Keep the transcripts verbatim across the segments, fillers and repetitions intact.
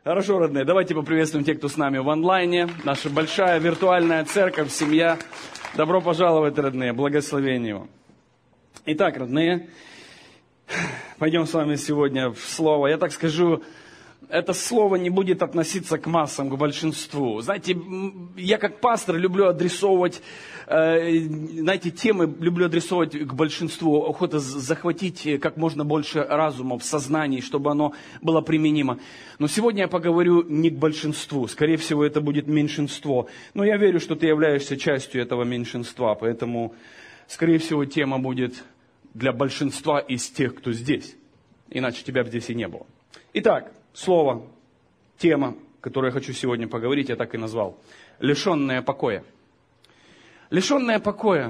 Хорошо, родные, давайте поприветствуем тех, кто с нами в онлайне. Наша большая виртуальная церковь, семья. Добро пожаловать, родные, благословение вам. Итак, родные, пойдем с вами сегодня в слово. Я так скажу, это слово не будет относиться к массам, к большинству. Знаете, я как пастор люблю адресовывать, э, знаете, темы люблю адресовывать к большинству. Охота захватить как можно больше разумов, сознаний, чтобы оно было применимо. Но сегодня я поговорю не к большинству. Скорее всего, это будет меньшинство. Но я верю, что ты являешься частью этого меньшинства. Поэтому, скорее всего, тема будет для большинства из тех, кто здесь. Иначе тебя бы здесь и не было. Итак. Слово, тема, которую я хочу сегодня поговорить, я так и назвал. Лишенное покоя. Лишенное покоя.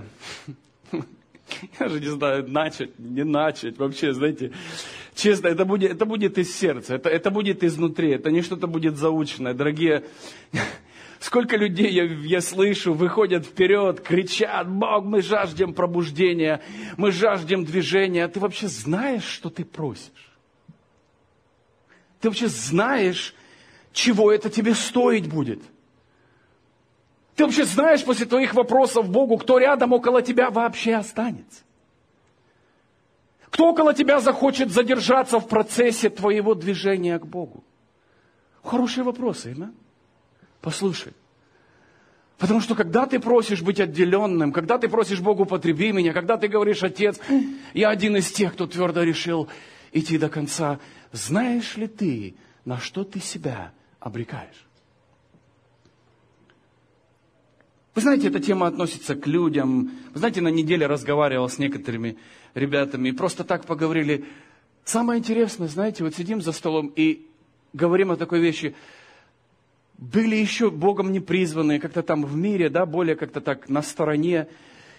Я же не знаю, начать, не начать. Вообще, знаете, честно, это будет, это будет из сердца, это, это будет изнутри, это не что-то будет заученное. Дорогие, сколько людей я, я слышу, выходят вперед, кричат: Бог, мы жаждем пробуждения, мы жаждем движения. А ты вообще знаешь, что ты просишь? Ты вообще знаешь, чего это тебе стоить будет? Ты вообще знаешь после твоих вопросов Богу, кто рядом около тебя вообще останется? Кто около тебя захочет задержаться в процессе твоего движения к Богу? Хорошие вопросы, да? Послушай. Потому что когда ты просишь быть отделенным, когда ты просишь Богу, потреби меня, когда ты говоришь: Отец, я один из тех, кто твердо решил идти до конца, знаешь ли ты, на что ты себя обрекаешь? Вы знаете, эта тема относится к людям. Вы знаете, на неделе разговаривал с некоторыми ребятами, и просто так поговорили. Самое интересное, знаете, вот сидим за столом и говорим о такой вещи. Были еще Богом не призванные, как-то там в мире, да, более как-то так на стороне,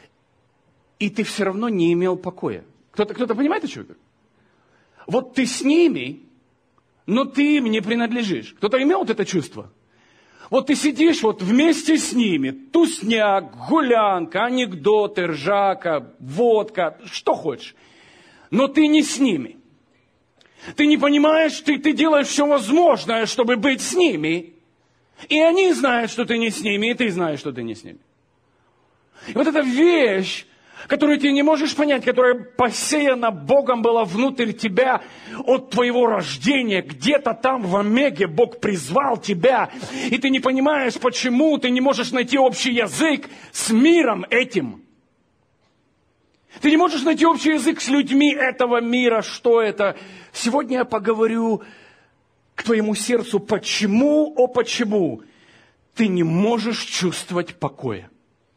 и ты все равно не имел покоя. Кто-то, кто-то понимает, о чем я говорю? Вот ты с ними, но ты им не принадлежишь. Кто-то имел вот это чувство? Вот ты сидишь вот вместе с ними, тусняк, гулянка, анекдоты, ржака, водка, что хочешь. Но ты не с ними. Ты не понимаешь, ты, ты делаешь все возможное, чтобы быть с ними. И они знают, что ты не с ними, и ты знаешь, что ты не с ними. И вот эта вещь, которую ты не можешь понять, которая посеяна Богом была внутрь тебя от твоего рождения, где-то там в Омеге Бог призвал тебя, и ты не понимаешь, почему ты не можешь найти общий язык с миром этим. Ты не можешь найти общий язык с людьми этого мира. Что это? Сегодня я поговорю к твоему сердцу, почему, о почему ты не можешь чувствовать покоя.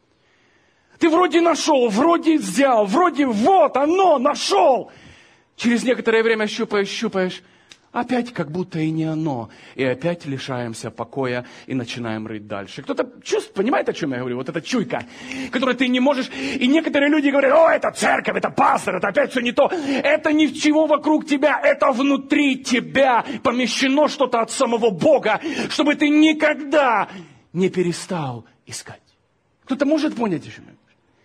Ты вроде нашел, вроде взял, вроде вот оно, нашел. Через некоторое время щупаешь, щупаешь, опять как будто и не оно. И опять лишаемся покоя и начинаем рыть дальше. Кто-то чувствует, понимает, о чем я говорю? Вот эта чуйка, которую ты не можешь. И некоторые люди говорят: о, это церковь, это пастор, это опять все не то. Это ничего вокруг тебя, это внутри тебя помещено что-то от самого Бога, чтобы ты никогда не перестал искать. Кто-то может понять, о чем я говорю?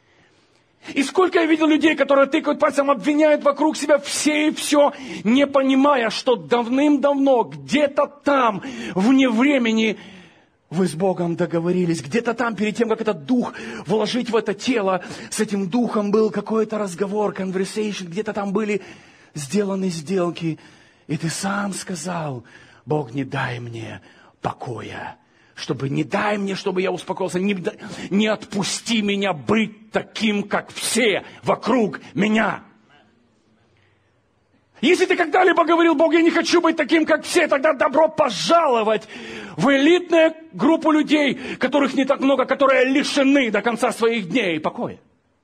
И сколько я видел людей, которые тыкают пальцем, обвиняют вокруг себя все и все, не понимая, что давным-давно, где-то там, вне времени, вы с Богом договорились. Где-то там, перед тем, как этот дух вложить в это тело, с этим духом был какой-то разговор, conversation, где-то там были сделаны сделки. И ты сам сказал: Бог, не дай мне покоя. Чтобы не дай мне, чтобы я успокоился, не, не отпусти меня быть таким, как все вокруг меня. Если ты когда-либо говорил: Бог, я не хочу быть таким, как все, тогда добро пожаловать в элитную группу людей, которых не так много, которые лишены до конца своих дней покоя.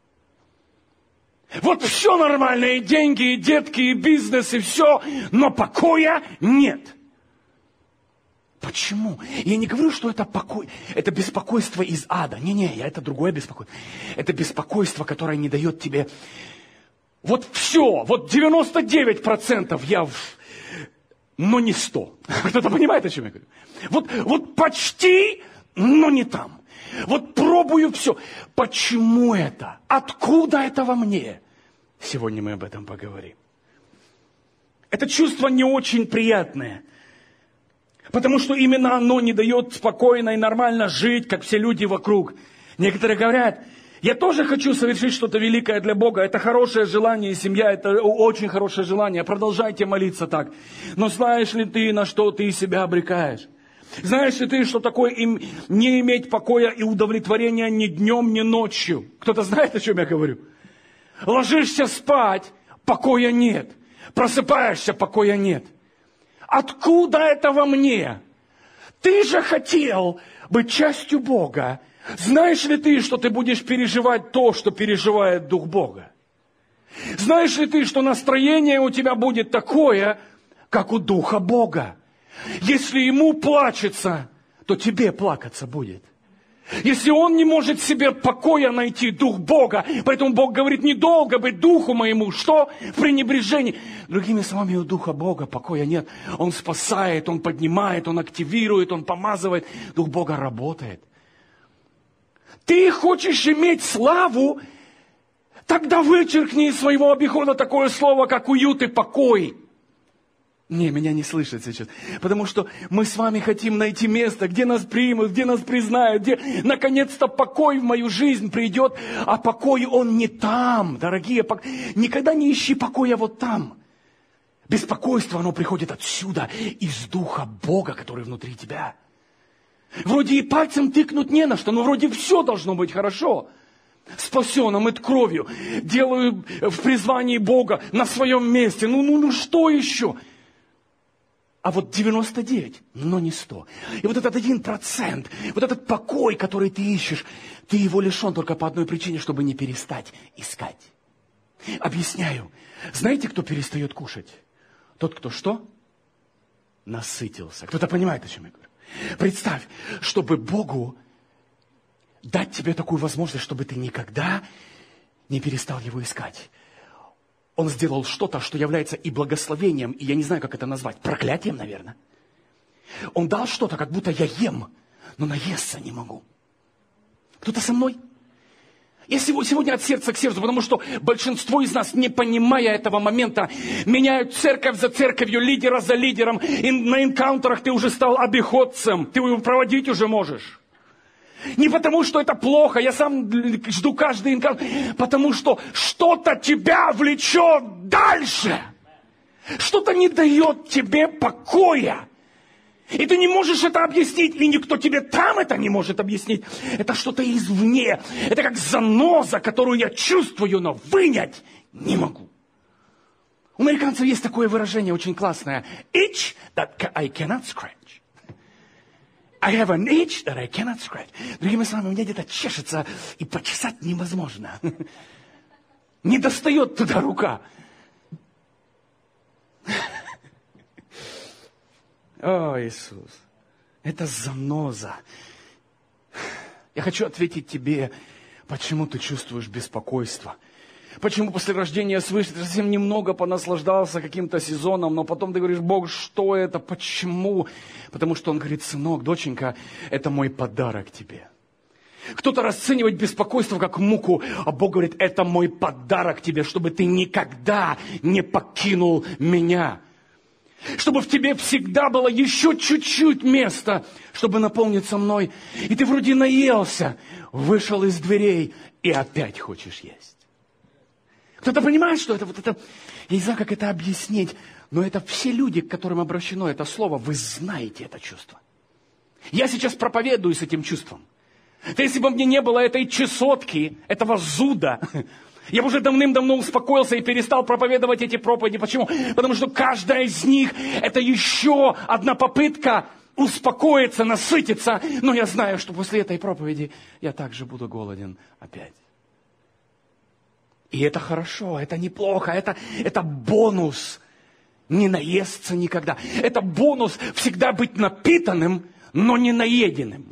Вот все нормально, и деньги, и детки, и бизнес, и все, но покоя нет. Почему? Я не говорю, что это покой, это беспокойство из ада. Не-не, я это другое беспокойство. Это беспокойство, которое не дает тебе... Вот все, вот девяносто девять процентов я... В... Но не сто. Кто-то понимает, о чем я говорю? Вот, вот почти, но не там. Вот пробую все. Почему это? Откуда это во мне? Сегодня мы об этом поговорим. Это чувство не очень приятное. Потому что именно оно не дает спокойно и нормально жить, как все люди вокруг. Некоторые говорят, я тоже хочу совершить что-то великое для Бога. Это хорошее желание, семья, это очень хорошее желание. Продолжайте молиться так. Но знаешь ли ты, на что ты себя обрекаешь? Знаешь ли ты, что такое им не иметь покоя и удовлетворения ни днем, ни ночью? Кто-то знает, о чем я говорю? Ложишься спать, покоя нет. Просыпаешься, покоя нет. Откуда это во мне? Ты же хотел быть частью Бога. Знаешь ли ты, что ты будешь переживать то, что переживает Дух Бога? Знаешь ли ты, что настроение у тебя будет такое, как у Духа Бога? Если Ему плачется, то тебе плакаться будет. Если Он не может себе покоя найти, Дух Бога, поэтому Бог говорит, недолго быть Духу моему, что? В пренебрежении. Другими словами, у Духа Бога покоя нет. Он спасает, Он поднимает, Он активирует, Он помазывает. Дух Бога работает. Ты хочешь иметь славу, тогда вычеркни из своего обихода такое слово, как уют и покой. Не, меня не слышат сейчас. Потому что мы с вами хотим найти место, где нас примут, где нас признают, где наконец-то покой в мою жизнь придет. А покой, он не там, дорогие. Никогда не ищи покоя вот там. Беспокойство, оно приходит отсюда, из Духа Бога, который внутри тебя. Вроде и пальцем тыкнуть не на что, но вроде все должно быть хорошо. Спасен, омыт кровью, делаю в призвании Бога на своем месте. Ну, ну, ну что еще? А вот девяносто девять, но не сто. И вот этот один процент, вот этот покой, который ты ищешь, ты его лишен только по одной причине, чтобы не перестать искать. Объясняю. Знаете, кто перестает кушать? Тот, кто что? Насытился. Кто-то понимает, о чем я говорю? Представь, чтобы Богу дать тебе такую возможность, чтобы ты никогда не перестал Его искать. Он сделал что-то, что является и благословением, и я не знаю, как это назвать, проклятием, наверное. Он дал что-то, как будто я ем, но наесться не могу. Кто-то со мной? Я сегодня от сердца к сердцу, потому что большинство из нас, не понимая этого момента, меняют церковь за церковью, лидера за лидером, и на энкаунтерах ты уже стал обиходцем, ты его проводить уже можешь. Не потому, что это плохо, я сам жду каждый инкаунтер, потому что что-то тебя влечет дальше. Что-то не дает тебе покоя. И ты не можешь это объяснить, и никто тебе там это не может объяснить. Это что-то извне. Это как заноза, которую я чувствую, но вынять не могу. У американцев есть такое выражение очень классное. Itch that I cannot scratch. I have an itch that I cannot scratch. Другими словами, у меня где-то чешется, и почесать невозможно. Не достает туда рука. О, Иисус, это заноза. Я хочу ответить тебе, почему ты чувствуешь беспокойство. Почему после рождения свыше ты совсем немного понаслаждался каким-то сезоном, но потом ты говоришь, Бог, что это, почему? Потому что Он говорит, сынок, доченька, это мой подарок тебе. Кто-то расценивает беспокойство как муку, а Бог говорит, это мой подарок тебе, чтобы ты никогда не покинул меня. Чтобы в тебе всегда было еще чуть-чуть места, чтобы наполниться мной. И ты вроде наелся, вышел из дверей и опять хочешь есть. Кто-то понимает, что это вот это... Я не знаю, как это объяснить, но это все люди, к которым обращено это слово, вы знаете это чувство. Я сейчас проповедую с этим чувством. Да если бы мне не было этой чесотки, этого зуда... Я уже давным-давно успокоился и перестал проповедовать эти проповеди. Почему? Потому что каждая из них – это еще одна попытка успокоиться, насытиться. Но я знаю, что после этой проповеди я также буду голоден опять. И это хорошо, это неплохо, это, это бонус. Не наесться никогда. Это бонус всегда быть напитанным, но не наеденным.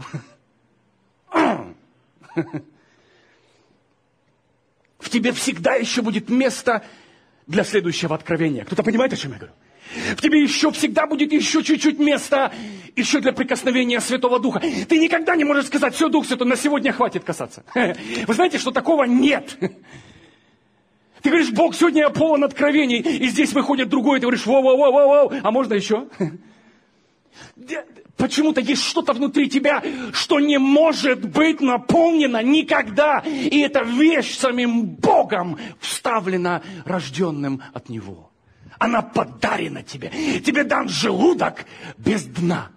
В тебе всегда еще будет место для следующего откровения. Кто-то понимает, о чем я говорю? В тебе еще всегда будет еще чуть-чуть места еще для прикосновения Святого Духа. Ты никогда не можешь сказать, все, Дух Святой, на сегодня хватит касаться. Вы знаете, что такого нет. Ты говоришь, Бог, сегодня я полон откровений, и здесь выходит другой, и ты говоришь, воу-воу-воу-воу, а можно еще? Почему-то есть что-то внутри тебя, что не может быть наполнено никогда. И эта вещь самим Богом вставлена, рожденным от Него. Она подарена тебе. Тебе дан желудок без дна.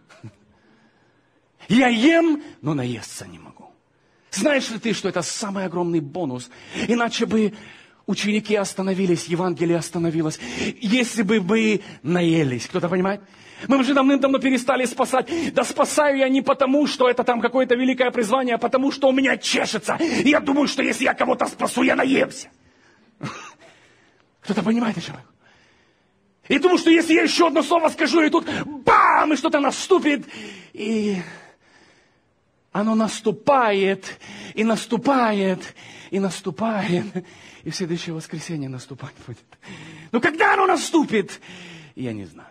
Я ем, но наесться не могу. Знаешь ли ты, что это самый огромный бонус? Иначе бы ученики остановились, Евангелие остановилось. Если бы мы наелись, кто-то понимает? Мы уже давным-давно перестали спасать. Да спасаю я не потому, что это там какое-то великое призвание, а потому, что у меня чешется. И я думаю, что если я кого-то спасу, я наемся. Кто-то понимает, о чем я? И думаю, что если я еще одно слово скажу, и тут бам, и что-то наступит, и оно наступает, и наступает, и наступает, и в следующее воскресенье наступать будет. Но когда оно наступит, я не знаю.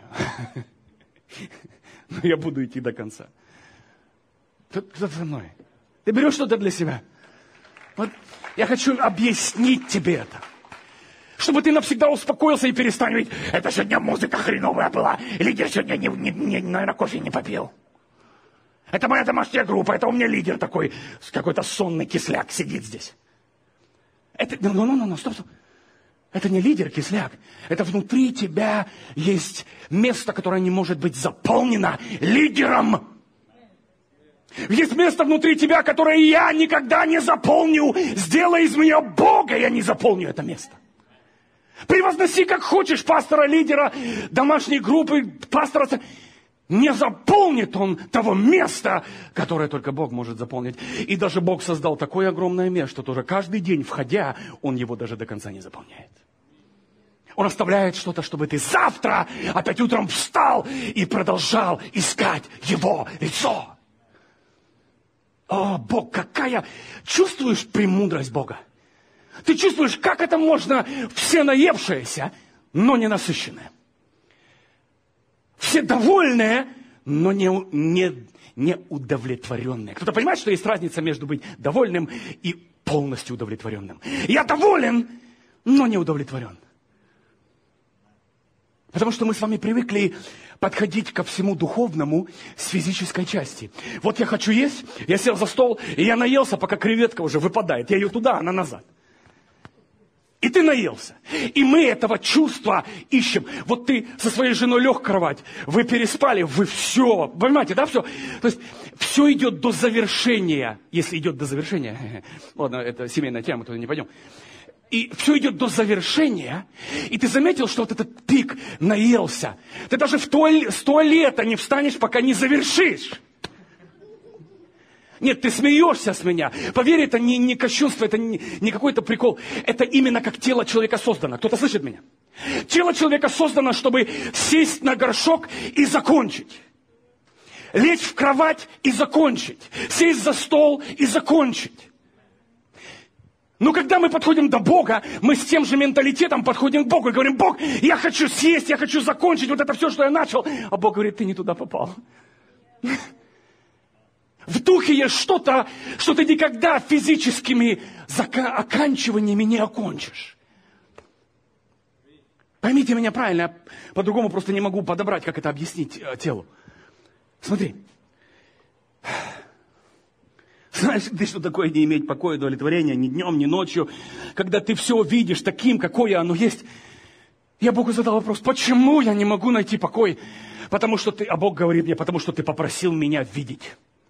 Но я буду идти до конца. Кто-то со мной. Ты берешь что-то для себя. Вот я хочу объяснить тебе это. Чтобы ты навсегда успокоился и перестань ведь, это сегодня музыка хреновая была. Лидер сегодня, не, не, не, наверное, кофе не попил. Это моя домашняя группа, это у меня лидер такой, какой-то сонный кисляк сидит здесь. Это, ну, ну, ну, ну, стоп, стоп. Это не лидер, кисляк. Это внутри тебя есть место, которое не может быть заполнено лидером. Есть место внутри тебя, которое я никогда не заполню. Сделай из меня Бога, я не заполню это место. Превозноси как хочешь пастора, лидера, домашней группы, пастора. Не заполнит он того места, которое только Бог может заполнить. И даже Бог создал такое огромное место, что тоже каждый день, входя, Он его даже до конца не заполняет. Он оставляет что-то, чтобы ты завтра опять утром встал и продолжал искать Его лицо. О, Бог, какая... Чувствуешь премудрость Бога? Ты чувствуешь, как это можно все наевшиеся, но не насыщенные? Все довольные, но не, не, не удовлетворенные. Кто-то понимает, что есть разница между быть довольным и полностью удовлетворенным? Я доволен, но не удовлетворен. Потому что мы с вами привыкли подходить ко всему духовному с физической части. Вот я хочу есть, я сел за стол, и я наелся, пока креветка уже выпадает. Я ее туда, она назад. И ты наелся. И мы этого чувства ищем. Вот ты со своей женой лег в кровать, вы переспали, вы все, понимаете, да, все? То есть все идет до завершения, если идет до завершения. Ладно, это семейная тема, туда не пойдем. И все идет до завершения, и ты заметил, что вот этот пик наелся. Ты даже в туалет, с туалета не встанешь, пока не завершишь. Нет, ты смеешься с меня. Поверь, это не, не кощунство, это не, не какой-то прикол. Это именно как тело человека создано. Кто-то слышит меня? Тело человека создано, чтобы сесть на горшок и закончить. Лечь в кровать и закончить. Сесть за стол и закончить. Но когда мы подходим до Бога, мы с тем же менталитетом подходим к Богу и говорим: Бог, я хочу съесть, я хочу закончить вот это все, что я начал. А Бог говорит: ты не туда попал. В духе есть что-то, что ты никогда физическими зака- оканчиваниями не окончишь. Поймите меня правильно, я по-другому просто не могу подобрать, как это объяснить э, телу. Смотри. Знаешь ты, что такое не иметь покоя, удовлетворения ни днем, ни ночью, когда ты все видишь таким, какое оно есть? Я Богу задал вопрос: почему я не могу найти покой? Потому что ты, а Бог говорит мне: потому что ты попросил меня видеть.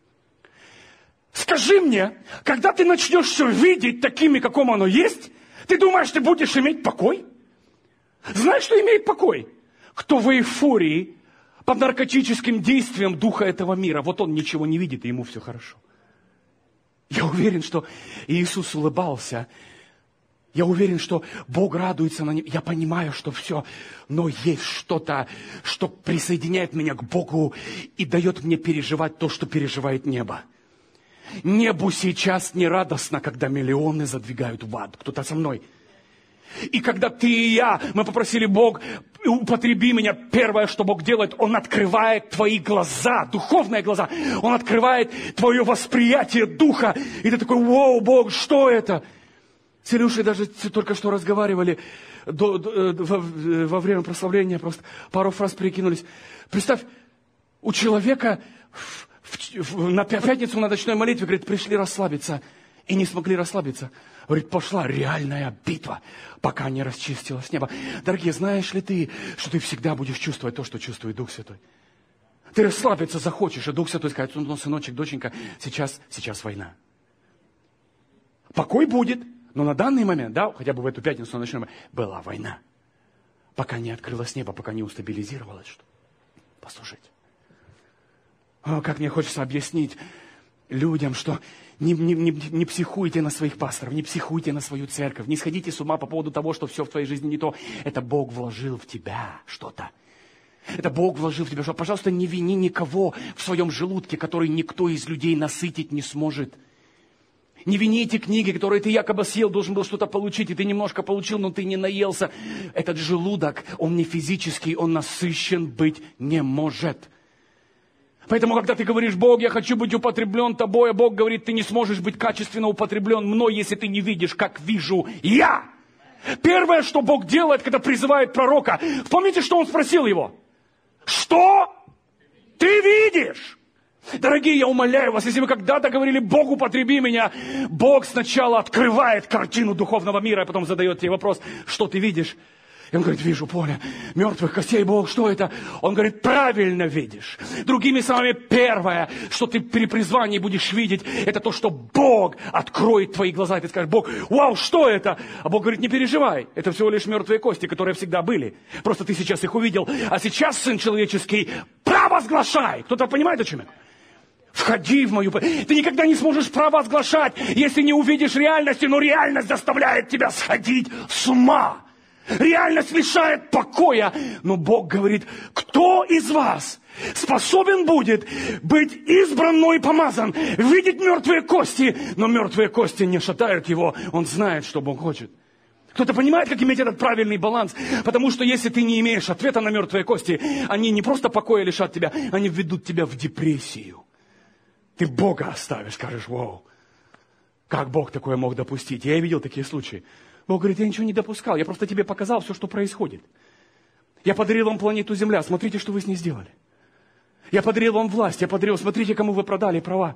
Скажи мне, когда ты начнешь все видеть такими, каком оно есть, ты думаешь, ты будешь иметь покой? Знаешь, что имеет покой? Кто в эйфории, под наркотическим действием духа этого мира, вот он ничего не видит, и ему все хорошо. Я уверен, что Иисус улыбался. Я уверен, что Бог радуется на него. Я понимаю, что все, но есть что-то, что присоединяет меня к Богу и дает мне переживать то, что переживает небо. Небу сейчас не радостно, когда миллионы задвигают в ад. Кто-то со мной. И когда ты и я, мы попросили: Бог, употреби меня. Первое, что Бог делает, Он открывает твои глаза, духовные глаза. Он открывает твое восприятие духа. И ты такой: вау, Бог, что это? С Илюшей даже только что разговаривали до, до, во, во время прославления, просто пару фраз перекинулись. Представь, У человека в, в, в, на пятницу на ночной молитве, говорит, пришли расслабиться и не смогли расслабиться. Говорит, пошла реальная битва, пока не расчистилось небо. Дорогие, знаешь ли ты, что ты всегда будешь чувствовать то, что чувствует Дух Святой? Ты расслабиться захочешь, и Дух Святой скажет, ну, сыночек, доченька, сейчас, сейчас война. Покой будет, но на данный момент, да, хотя бы в эту пятницу на ночной молитве, была война. Пока не открылось небо, пока не устабилизировалось что. Послушайте. О, как мне хочется объяснить людям, что не, не, не, не психуйте на своих пасторов, не психуйте на свою церковь, не сходите с ума по поводу того, что все в твоей жизни не то. Это Бог вложил в тебя что-то. Это Бог вложил в тебя что-то. Пожалуйста, не вини никого в своем желудке, который никто из людей насытить не сможет. Не вини эти книги, которые ты якобы съел, должен был что-то получить, и ты немножко получил, но ты не наелся. Этот желудок, он не физический, он насыщен быть не может. Поэтому, когда ты говоришь, Бог, я хочу быть употреблен тобой, а Бог говорит, ты не сможешь быть качественно употреблен мной, если ты не видишь, как вижу я. Первое, что Бог делает, когда призывает пророка, помните, что он спросил его? Что ты видишь? Дорогие, я умоляю вас, если вы когда-то говорили, Бог, употреби меня, Бог сначала открывает картину духовного мира, а потом задает тебе вопрос, что ты видишь? И он говорит, вижу поле мертвых костей. Бог, что это? Он говорит, правильно видишь. Другими словами, первое, что ты при призвании будешь видеть, это то, что Бог откроет твои глаза. И ты скажешь, Бог, вау, что это? А Бог говорит, не переживай. Это всего лишь мертвые кости, которые всегда были. Просто ты сейчас их увидел. А сейчас, Сын Человеческий, провозглашай. Кто-то понимает, о чем я? Входи в мою... Ты никогда не сможешь провозглашать, если не увидишь реальности, но реальность заставляет тебя сходить с ума. Реальность лишает покоя. Но Бог говорит, кто из вас способен будет быть избран мной и помазан, видеть мертвые кости, но мертвые кости не шатают его. Он знает, что Бог хочет. Кто-то понимает, как иметь этот правильный баланс? Потому что если ты не имеешь ответа на мертвые кости, они не просто покоя лишат тебя, они введут тебя в депрессию. Ты Бога оставишь, скажешь, вау, как Бог такое мог допустить? Я видел такие случаи. Бог говорит, я ничего не допускал, я просто тебе показал все, что происходит. Я подарил вам планету Земля, смотрите, что вы с ней сделали. Я подарил вам власть, я подарил, смотрите, кому вы продали права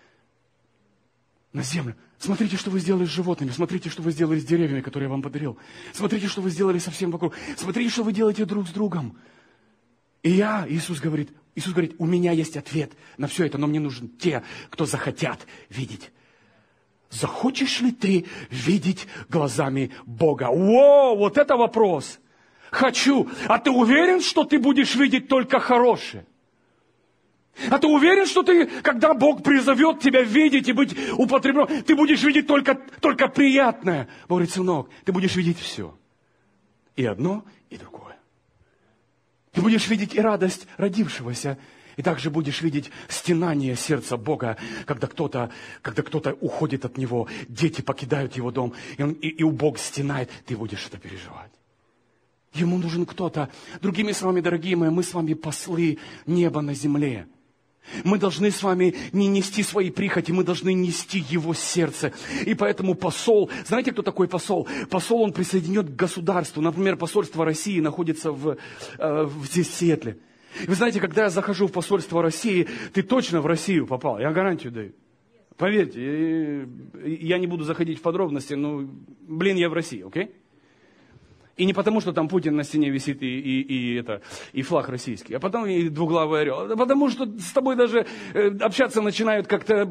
на землю. Смотрите, что вы сделали с животными, смотрите, что вы сделали с деревьями, которые я вам подарил. Смотрите, что вы сделали со всем вокруг. Смотрите, что вы делаете друг с другом. И я, Иисус говорит, Иисус говорит, у меня есть ответ на все это, но мне нужны те, кто захотят видеть. Захочешь ли ты видеть глазами Бога? О, вот это вопрос. Хочу. А ты уверен, что ты будешь видеть только хорошее? А ты уверен, что ты, когда Бог призовет тебя видеть и быть употреблен, ты будешь видеть только, только приятное? Бог говорит, сынок, ты будешь видеть все. И одно, и другое. Ты будешь видеть и радость родившегося, и также будешь видеть стенание сердца Бога, когда кто-то, когда кто-то уходит от Него, дети покидают Его дом, и, он, и, и у Бога стенает, ты будешь это переживать. Ему нужен кто-то. Другими словами, дорогие мои, мы с вами послы неба на земле. Мы должны с вами не нести свои прихоти, мы должны нести Его сердце. И поэтому посол, знаете, кто такой посол? Посол, он присоединен к государству. Например, посольство России находится в, э, здесь, в Сиэтле. Вы знаете, когда я захожу в посольство России, ты точно в Россию попал, я гарантию даю. Поверьте, я не буду заходить в подробности, но, блин, я в России, окей? И не потому, что там Путин на стене висит и, и, и, это, и флаг российский, а потом и двуглавый орел. А потому что с тобой даже общаться начинают как-то,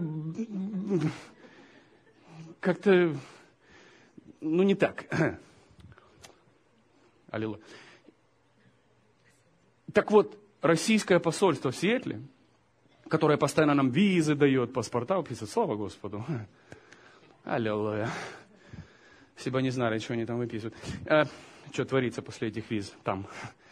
как-то, ну не так. Аллилуйя. Так вот, российское посольство в Сиэтле, которое постоянно нам визы дает, паспорта выписывает, слава Господу. Аллилуйя. Если бы они знали, что они там выписывают. А, что творится после этих виз там.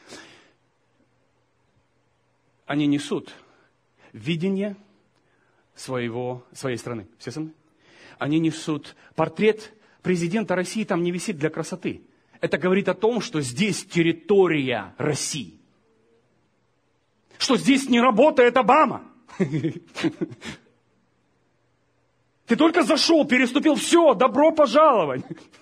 Они несут видение своего, своей страны. Все со мной? Они несут портрет президента России, там не висит для красоты. Это говорит о том, что здесь территория России. Что здесь не работает Обама. Ты только зашел, переступил, все, добро пожаловать.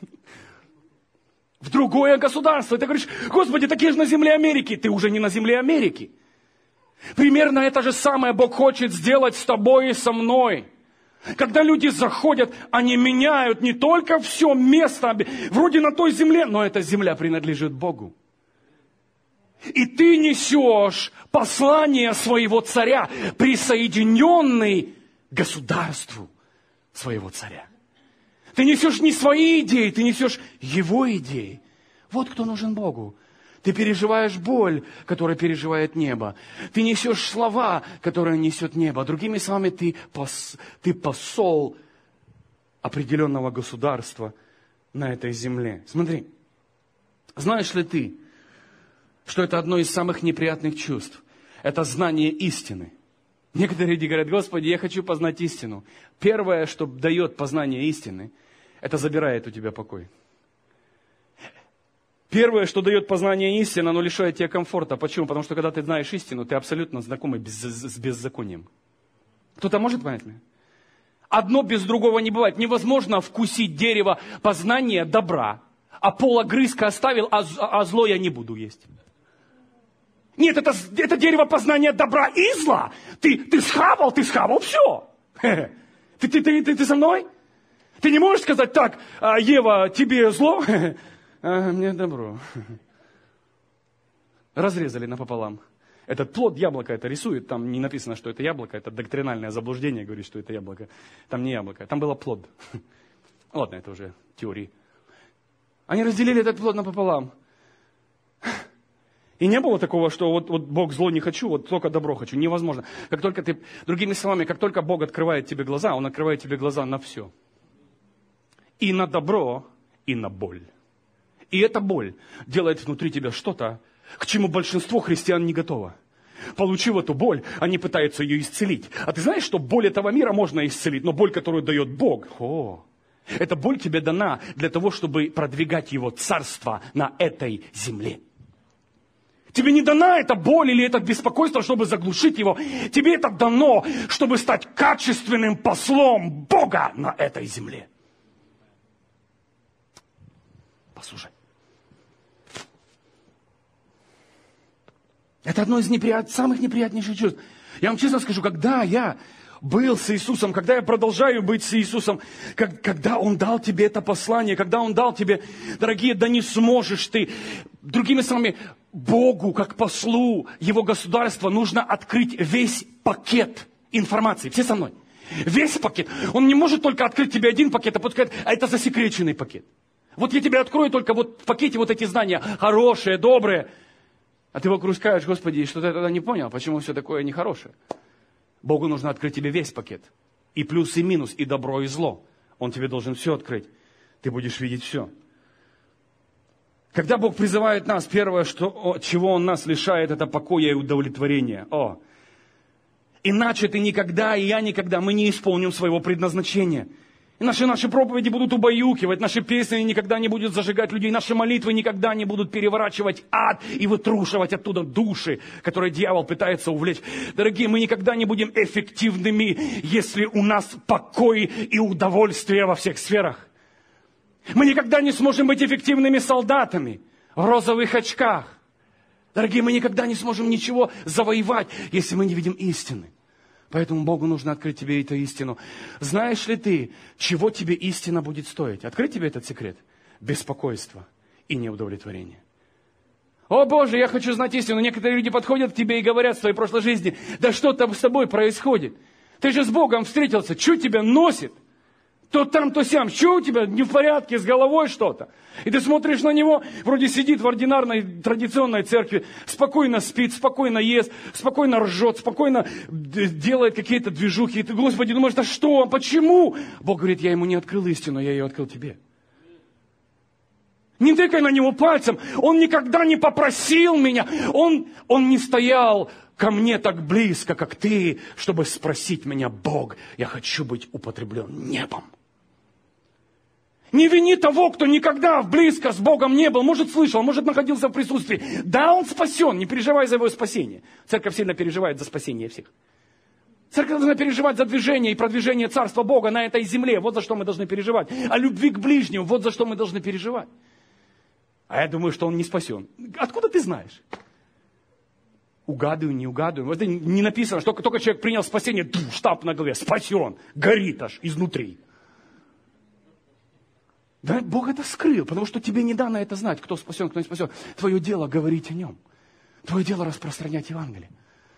В другое государство. И ты говоришь, Господи, такие же на земле Америки. Ты уже не на земле Америки. Примерно это же самое Бог хочет сделать с тобой и со мной. Когда люди заходят, они меняют не только все место, вроде на той земле, но эта земля принадлежит Богу. И ты несешь послание своего царя, присоединенный к государству своего царя. Ты несешь не свои идеи, ты несешь его идеи. Вот кто нужен Богу. Ты переживаешь боль, которую переживает небо. Ты несешь слова, которые несет небо. Другими словами, ты, пос, ты посол определенного государства на этой земле. Смотри, знаешь ли ты, что это одно из самых неприятных чувств? Это знание истины. Некоторые люди говорят: Господи, я хочу познать истину. Первое, что дает познание истины, это забирает у тебя покой. Первое, что дает познание истины, оно лишает тебя комфорта. Почему? Потому что когда ты знаешь истину, ты абсолютно знакомый без, с беззаконием. Кто-то может понять меня? Одно без другого не бывает. Невозможно вкусить дерево познания добра, а пологрызка оставил, а, а зло я не буду есть. Нет, это, это дерево познания добра и зла. Ты, ты схавал, ты схавал, все. Ты, ты, ты, ты, ты со мной? Ты не можешь сказать: так, Ева, тебе зло, а мне добро. Разрезали напополам. Этот плод яблока это рисует, там не написано, что это яблоко, это доктринальное заблуждение, говорит, что это яблоко. Там не яблоко, там было плод. Ладно, это уже теории. Они разделили этот плод напополам. И не было такого, что вот, вот Бог зло не хочу, вот только добро хочу. Невозможно. Как только ты, другими словами, как только Бог открывает тебе глаза, Он открывает тебе глаза на все. И на добро, и на боль. И эта боль делает внутри тебя что-то, к чему большинство христиан не готово. Получив эту боль, они пытаются ее исцелить. А ты знаешь, что боль этого мира можно исцелить, но боль, которую дает Бог, о, эта боль тебе дана для того, чтобы продвигать Его царство на этой земле. Тебе не дана эта боль или это беспокойство, чтобы заглушить его. Тебе это дано, чтобы стать качественным послом Бога на этой земле. Послушай. Это одно из неприят... самых неприятнейших чувств. Я вам честно скажу, когда я был с Иисусом, когда я продолжаю быть с Иисусом, как, когда Он дал тебе это послание, когда Он дал тебе, дорогие, да не сможешь ты. Другими словами, Богу, как послу Его государства, нужно открыть весь пакет информации. Все со мной? Весь пакет. Он не может только открыть тебе один пакет, а потом сказать: а это засекреченный пакет. Вот я тебе открою только вот в пакете вот эти знания, хорошие, добрые. А ты вокруг скажешь: Господи, что-то я тогда не понял, почему все такое нехорошее. Богу нужно открыть тебе весь пакет. И плюс, и минус, и добро, и зло. Он тебе должен все открыть. Ты будешь видеть все. Когда Бог призывает нас, первое, что, чего Он нас лишает, это покоя и удовлетворения. О! Иначе ты никогда, и я никогда, мы не исполним своего предназначения. И наши, наши проповеди будут убаюкивать, наши песни никогда не будут зажигать людей, наши молитвы никогда не будут переворачивать ад и вытрушивать оттуда души, которые дьявол пытается увлечь. Дорогие, мы никогда не будем эффективными, если у нас покой и удовольствие во всех сферах. Мы никогда не сможем быть эффективными солдатами в розовых очках. Дорогие, мы никогда не сможем ничего завоевать, если мы не видим истины. Поэтому Богу нужно открыть тебе эту истину. Знаешь ли ты, чего тебе истина будет стоить? Открыть тебе этот секрет? Беспокойство и неудовлетворение. О Боже, я хочу знать истину. Некоторые люди подходят к тебе и говорят в своей прошлой жизни: да что там с тобой происходит? Ты же с Богом встретился, что тебя носит? То там, то сям. Что у тебя не в порядке, с головой что-то? И ты смотришь на него, вроде сидит в ординарной традиционной церкви, спокойно спит, спокойно ест, спокойно ржет, спокойно делает какие-то движухи. И ты, Господи, думаешь: да что, почему? Бог говорит: я ему не открыл истину, я ее открыл тебе. Не тыкай на него пальцем. Он никогда не попросил меня. Он, он не стоял ко мне так близко, как ты, чтобы спросить меня: Бог, я хочу быть употреблен небом. Не вини того, кто никогда близко с Богом не был. Может, слышал, может, находился в присутствии. Да, он спасен, не переживай за его спасение. Церковь сильно переживает за спасение всех. Церковь должна переживать за движение и продвижение Царства Бога на этой земле. Вот за что мы должны переживать. О любви к ближнему, вот за что мы должны переживать. А я думаю, что он не спасен. Откуда ты знаешь? Угадываю, не угадываю. Вот не написано, что только человек принял спасение, ту, штамп на голове, спасен, горит аж изнутри. Да, Бог это скрыл, потому что тебе не дано это знать, кто спасен, кто не спасен. Твое дело говорить о нем. Твое дело распространять Евангелие.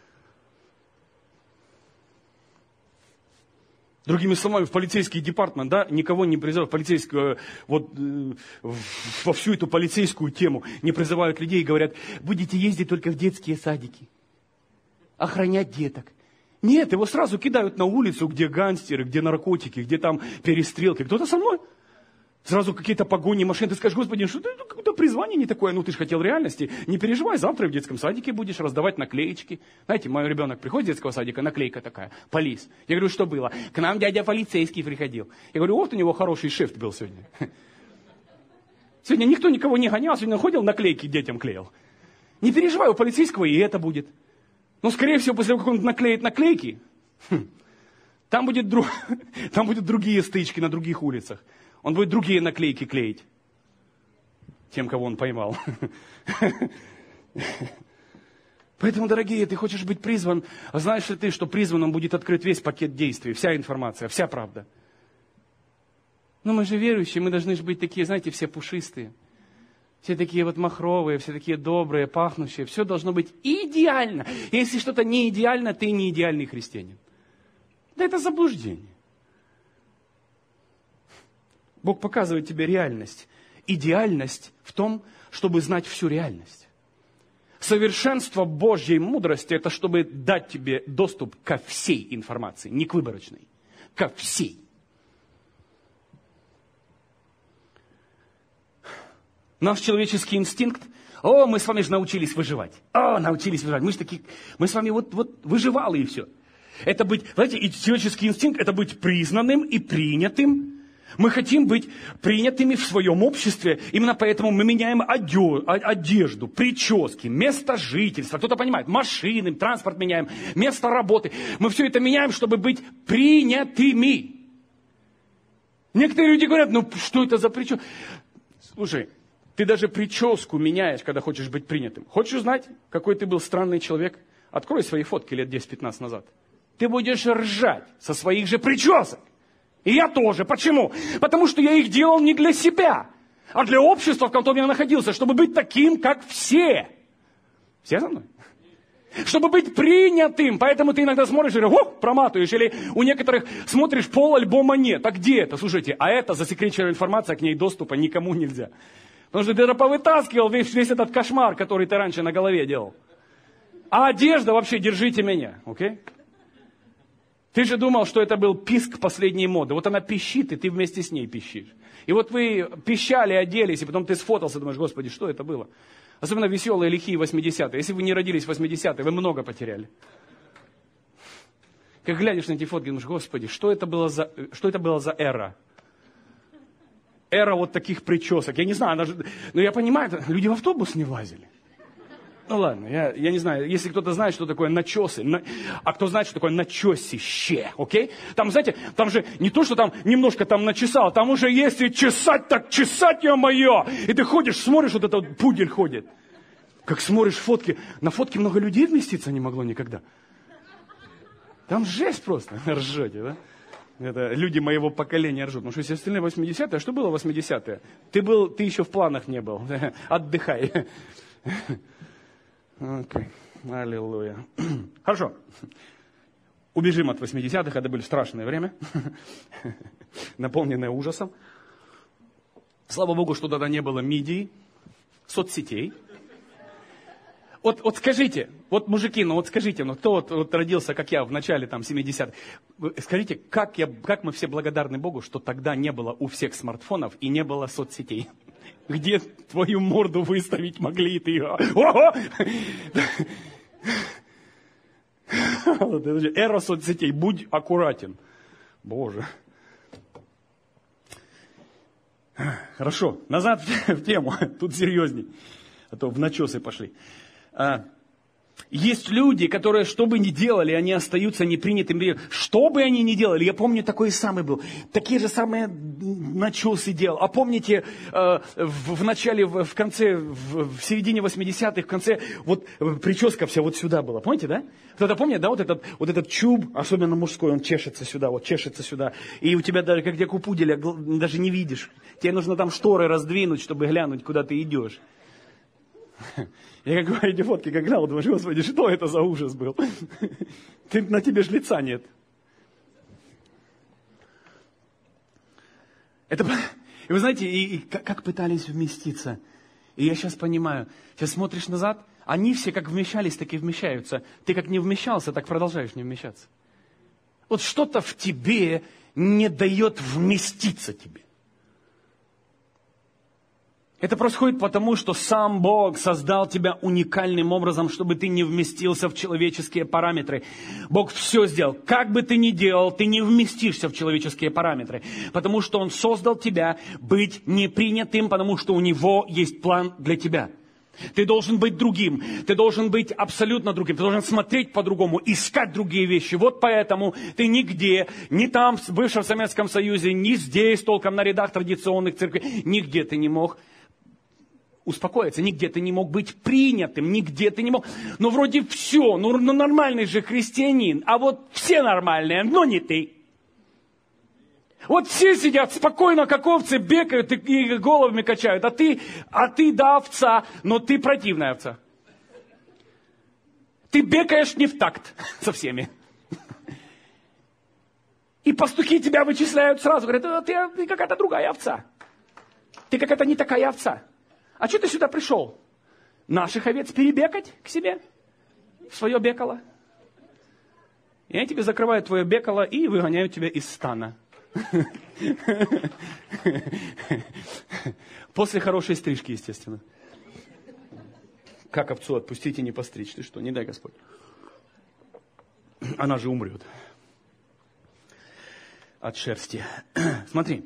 Другими словами, в полицейский департамент, да, никого не призывают, полицейскую, вот, э, во всю эту полицейскую тему не призывают людей и говорят, будете ездить только в детские садики, охранять деток. Нет, его сразу кидают на улицу, где гангстеры, где наркотики, где там перестрелки. Кто-то со мной? Сразу какие-то погони, машины. Ты скажешь, Господи, что ты, какое-то призвание не такое. Ну, ты же хотел реальности. Не переживай, завтра в детском садике будешь раздавать наклеечки. Знаете, мой ребенок приходит из детского садика, наклейка такая, полис. Я говорю, что было? К нам дядя полицейский приходил. Я говорю, вот у него хороший шифт был сегодня. Сегодня никто никого не гонял, сегодня ходил, наклейки детям клеил. Не переживай, у полицейского и это будет. Но, скорее всего, после того, как он наклеит наклейки, там, будет друг... там будут другие стычки на других улицах. Он будет другие наклейки клеить. Тем, кого он поймал. Поэтому, дорогие, ты хочешь быть призван. А знаешь ли ты, что призванным будет открыт весь пакет действий, вся информация, вся правда? Но мы же верующие, мы должны же быть такие, знаете, все пушистые. Все такие вот махровые, все такие добрые, пахнущие. Все должно быть идеально. Если что-то не идеально, ты не идеальный христианин. Да это заблуждение. Бог показывает тебе реальность. Идеальность в том, чтобы знать всю реальность. Совершенство Божьей мудрости – это чтобы дать тебе доступ ко всей информации, не к выборочной, ко всей. Наш человеческий инстинкт, о, мы с вами же научились выживать. О, научились выживать. Мы же такие, мы с вами вот, вот выживалы и все. Это быть, знаете, человеческий инстинкт – это быть признанным и принятым. Мы хотим быть принятыми в своем обществе, именно поэтому мы меняем одежду, прически, место жительства, кто-то понимает, машины, транспорт меняем, место работы. Мы все это меняем, чтобы быть принятыми. Некоторые люди говорят, ну что это за прическа? Слушай, ты даже прическу меняешь, когда хочешь быть принятым. Хочешь узнать, какой ты был странный человек? Открой свои фотки лет десять-пятнадцать назад. Ты будешь ржать со своих же причесок. И я тоже. Почему? Потому что я их делал не для себя, а для общества, в котором я находился, чтобы быть таким, как все. Все со мной? Чтобы быть принятым. Поэтому ты иногда смотришь и говоришь, о, проматываешь. Или у некоторых смотришь, пол альбома нет. А где это? Слушайте, а это засекреченная информация, к ней доступа никому нельзя. Потому что ты это повытаскивал весь, весь этот кошмар, который ты раньше на голове делал. А одежда вообще, держите меня. Окей? Okay? Ты же думал, что это был писк последней моды. Вот она пищит, и ты вместе с ней пищишь. И вот вы пищали, оделись, и потом ты сфотался, думаешь, Господи, что это было? Особенно веселые, лихие восьмидесятые. Если вы не родились в восьмидесятые, вы много потеряли. Как глядишь на эти фотки, думаешь, Господи, что это было за, что это было за эра? Эра вот таких причесок. Я не знаю, она же, но я понимаю, люди в автобус не влазили. Ну ладно, я, я не знаю, если кто-то знает, что такое начесы, на, а кто знает, что такое начесище, окей? Там, знаете, там же не то, что там немножко там начесал, там уже если чесать, так чесать, ё-моё! И ты ходишь, смотришь, вот этот пудель ходит. Как смотришь фотки, на фотке много людей вместиться не могло никогда. Там жесть просто, ржете, да? Это люди моего поколения ржут. Потому что если остальные восьмидесятые, а что было в восьмидесятые? Ты был, ты еще в планах не был. Отдыхай. Окей, okay. Аллилуйя. Хорошо. Убежим от восьмидесятых, это было страшное время, наполненное ужасом. Слава Богу, что тогда не было медий, соцсетей. Вот, вот скажите, вот мужики, ну вот скажите, ну кто вот, вот родился, как я, в начале там семидесятых, скажите, как, я, как мы все благодарны Богу, что тогда не было у всех смартфонов и не было соцсетей. Где твою морду выставить могли ты? Ого! Эра соцсетей, будь аккуратен. Боже. Хорошо, назад в тему, тут серьезней, а то в начесы пошли. Есть люди, которые, что бы ни делали, они остаются непринятыми. Что бы они ни делали, я помню, такой самый был. Такие же самые начосы делал. А помните, э, в, в начале, в, в конце, в, в середине восьмидесятых, в конце, вот прическа вся вот сюда была. Помните, да? Кто-то помнит, да, вот этот, вот этот чуб, особенно мужской, он чешется сюда, вот чешется сюда. И у тебя даже, как где у пуделя, даже не видишь. Тебе нужно там шторы раздвинуть, чтобы глянуть, куда ты идешь. Я как говорю, эти фотки, как глянул, думаешь, Господи, что это за ужас был? Ты, на тебе ж лица нет. Это, и вы знаете, и, и как пытались вместиться. И я сейчас понимаю, сейчас смотришь назад, они все как вмещались, так и вмещаются. Ты как не вмещался, так продолжаешь не вмещаться. Вот что-то в тебе не дает вместиться тебе. Это происходит потому, что сам Бог создал тебя уникальным образом, чтобы ты не вместился в человеческие параметры. Бог все сделал. Как бы ты ни делал, ты не вместишься в человеческие параметры. Потому что Он создал тебя быть непринятым, потому что у Него есть план для тебя. Ты должен быть другим, ты должен быть абсолютно другим, ты должен смотреть по-другому, искать другие вещи. Вот поэтому ты нигде, ни там, в бывшем Советском Союзе, ни здесь, толком на рядах традиционных церквей, нигде ты не мог успокоиться, нигде ты не мог быть принятым, нигде ты не мог. Ну, вроде все, ну, ну нормальный же христианин, а вот все нормальные, но не ты. Вот все сидят спокойно, как овцы, бегают и, и головами качают, а ты, а ты, да, овца, но ты противная овца. Ты бегаешь не в такт со всеми. И пастухи тебя вычисляют сразу, говорят, ты, ты какая-то другая овца. Ты какая-то не такая овца. А что ты сюда пришел? Наших овец перебекать к себе? В свое бекало? И они тебе закрывают твое бекало и выгоняют тебя из стана. После хорошей стрижки, естественно. Как овцу отпустить и не постричь? Ты что, не дай Господь. Она же умрет. От шерсти. Смотри.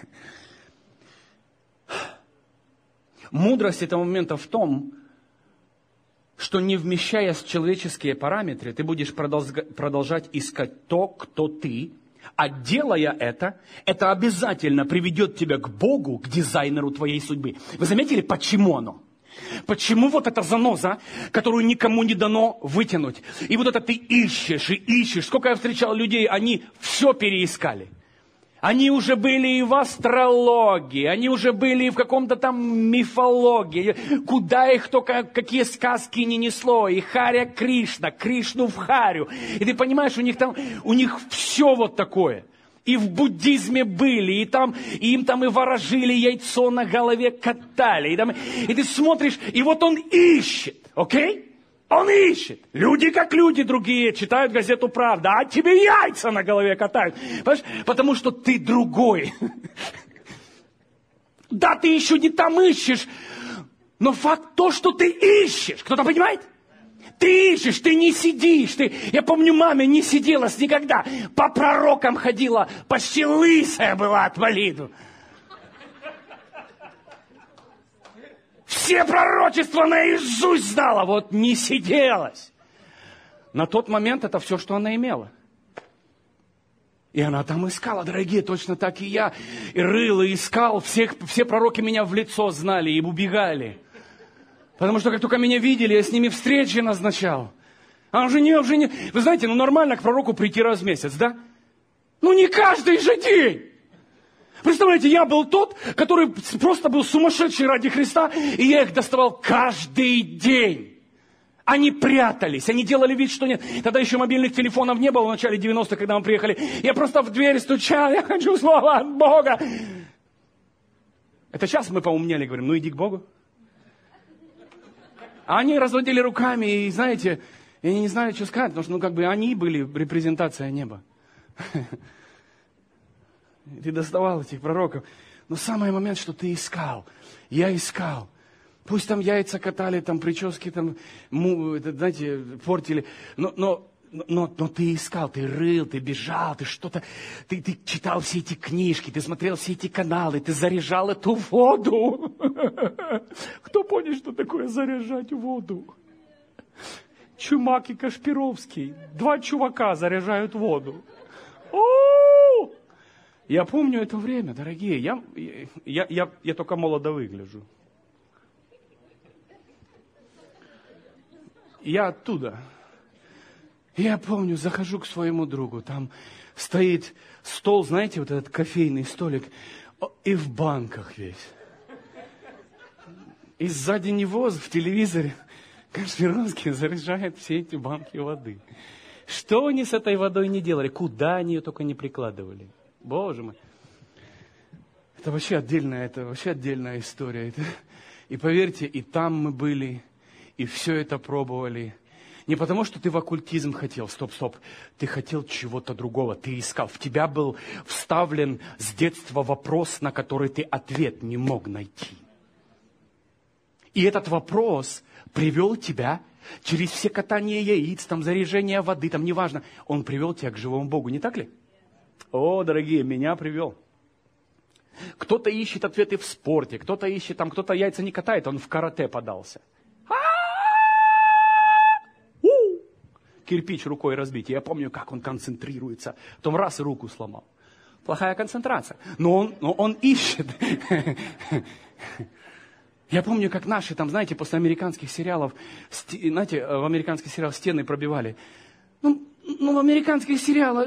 Мудрость этого момента в том, что не вмещаясь в человеческие параметры, ты будешь продолжать искать то, кто ты, а делая это, это обязательно приведет тебя к Богу, к дизайнеру твоей судьбы. Вы заметили, почему оно? Почему вот эта заноза, которую никому не дано вытянуть? И вот это ты ищешь и ищешь. Сколько я встречал людей, они все переискали. Они уже были и в астрологии, они уже были и в каком-то там мифологии. Куда их только, какие сказки не несло. И Харя Кришна, Кришну в Харю. И ты понимаешь, у них там, у них все вот такое. И в буддизме были, и там, и им там и ворожили, яйцо на голове катали. И, там, и ты смотришь, и вот он ищет, окей? Он ищет. Люди как люди другие читают газету «Правда», а тебе яйца на голове катают. Понимаешь? Потому что ты другой. Да, ты еще не там ищешь, но факт то, что ты ищешь. Кто-то понимает? Ты ищешь, ты не сидишь. Ты... Я помню, маме не сиделась никогда. По пророкам ходила, почти лысая была от молитвы. Все пророчества наизусть знала, вот не сиделась. На тот момент это все, что она имела. И она там искала, дорогие, точно так и я. И рыл, и искал. Всех, все пророки меня в лицо знали и убегали. Потому что как только меня видели, я с ними встречи назначал. А уже не, уже не... Вы знаете, ну нормально к пророку прийти раз в месяц, да? Ну не каждый же день. Представляете, я был тот, который просто был сумасшедший ради Христа, и я их доставал каждый день. Они прятались, они делали вид, что нет. Тогда еще мобильных телефонов не было в начале девяностых, когда мы приехали. Я просто в дверь стучал, я хочу слова от Бога. Это сейчас мы поумнели, говорим, ну иди к Богу. А они разводили руками, и знаете, я не знаю, что сказать, потому что ну, как бы они были репрезентация неба. Ты доставал этих пророков. Но самый момент, что ты искал. Я искал. Пусть там яйца катали, там прически, там, му, это, знаете, портили. Но, но, но, но ты искал, ты рыл, ты бежал, ты что-то... Ты, ты читал все эти книжки, ты смотрел все эти каналы, ты заряжал эту воду. Кто помнит, что такое заряжать воду? Чумак и Кашпировский. Два чувака заряжают воду. О-о-о! Я помню это время, дорогие. Я, я, я, я только молодо выгляжу. Я оттуда. Я помню, захожу к своему другу. Там стоит стол, знаете, вот этот кофейный столик. И в банках весь. И сзади него в телевизоре Кашпировский заряжает все эти банки воды. Что они с этой водой не делали? Куда они ее только не прикладывали? Боже мой. Это вообще отдельная, это вообще отдельная история. Это... И поверьте, и там мы были, и все это пробовали. Не потому, что ты в оккультизм хотел. Стоп, стоп. Ты хотел чего-то другого. Ты искал. В тебя был вставлен с детства вопрос, на который ты ответ не мог найти. И этот вопрос привел тебя через все катания яиц, там, заряжение воды, там, неважно. Он привел тебя к живому Богу, не так ли? О, дорогие, меня привел. Кто-то ищет ответы в спорте, кто-то ищет, там, кто-то яйца не катает, он в карате подался. Кирпич рукой разбить. Я помню, как он концентрируется. Потом раз и руку сломал. Плохая концентрация. Но он, но он ищет. Я помню, как наши, там, знаете, после американских сериалов, знаете, в американских сериалах стены пробивали. Ну, ну в американских сериалах...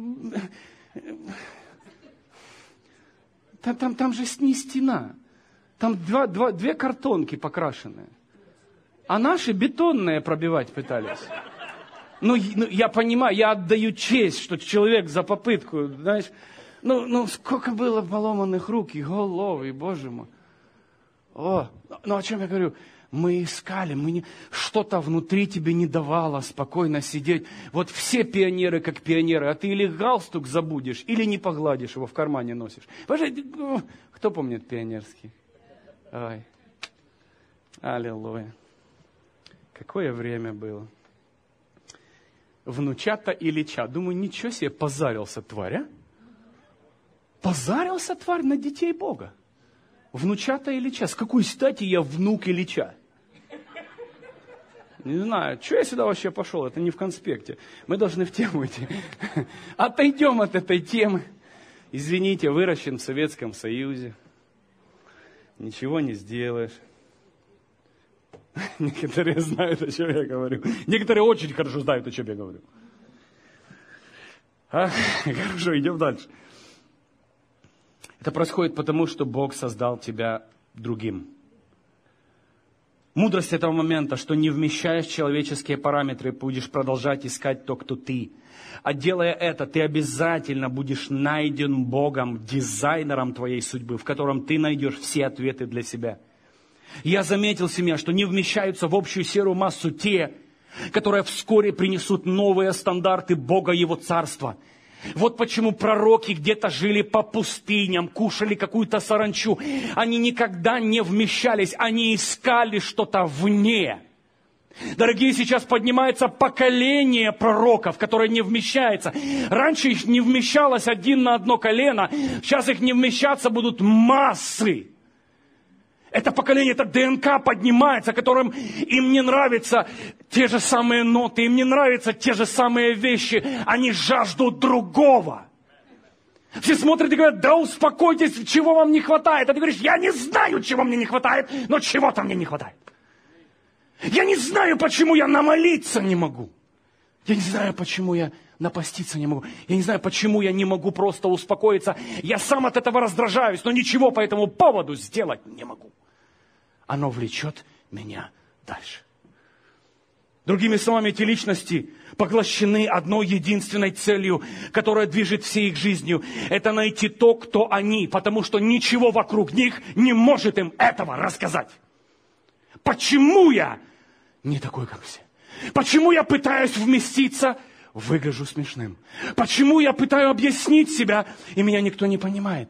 Там, там, там же не стена. Там два, два, две картонки покрашенные. А наши бетонные пробивать пытались. Ну, ну, я понимаю, я отдаю честь, что человек за попытку, знаешь. Ну, ну сколько было поломанных рук и голов, и, боже мой. О, ну о чем я говорю? Мы искали, мы не... что-то внутри тебе не давало спокойно сидеть. Вот все пионеры как пионеры, а ты или галстук забудешь, или не погладишь его, в кармане носишь. Пожалуйста, кто помнит пионерский? Ой, аллилуйя. Какое время было. Внучата Ильича. Думаю, ничего себе, позарился тварь, а? Позарился тварь на детей Бога. Внучата Ильича. С какой стати я внук Ильича? Не знаю, что я сюда вообще пошел, это не в конспекте. Мы должны в тему идти. Отойдем от этой темы. Извините, выращен в Советском Союзе. Ничего не сделаешь. Некоторые знают, о чем я говорю. Некоторые очень хорошо знают, о чем я говорю. А? Хорошо, идем дальше. Это происходит потому, что Бог создал тебя другим. Мудрость этого момента, что не вмещаешь человеческие параметры, будешь продолжать искать то, кто ты. А делая это, ты обязательно будешь найден Богом, дизайнером твоей судьбы, в котором ты найдешь все ответы для себя. Я заметил, семья, что не вмещаются в общую серую массу те, которые вскоре принесут новые стандарты Бога и Его Царства. Вот почему пророки где-то жили по пустыням, кушали какую-то саранчу. Они никогда не вмещались, они искали что-то вне. Дорогие, сейчас поднимается поколение пророков, которое не вмещается. Раньше их не вмещалось один на одно колено, сейчас их не вмещаться будут массы. Это поколение, это ДНК поднимается, которым им не нравятся те же самые ноты, им не нравятся те же самые вещи. Они жаждут другого. Все смотрят и говорят, да успокойтесь, чего вам не хватает. А ты говоришь, я не знаю, чего мне не хватает, но чего-то мне не хватает. Я не знаю, почему я намолиться не могу. Я не знаю, почему я напаститься не могу. Я не знаю, почему я не могу просто успокоиться. Я сам от этого раздражаюсь, но ничего по этому поводу сделать не могу. Оно влечет меня дальше. Другими словами, эти личности поглощены одной единственной целью, которая движет всей их жизнью. Это найти то, кто они, потому что ничего вокруг них не может им этого рассказать. Почему я не такой, как все? Почему я пытаюсь вместиться, выгляжу смешным? Почему я пытаюсь объяснить себя, и меня никто не понимает?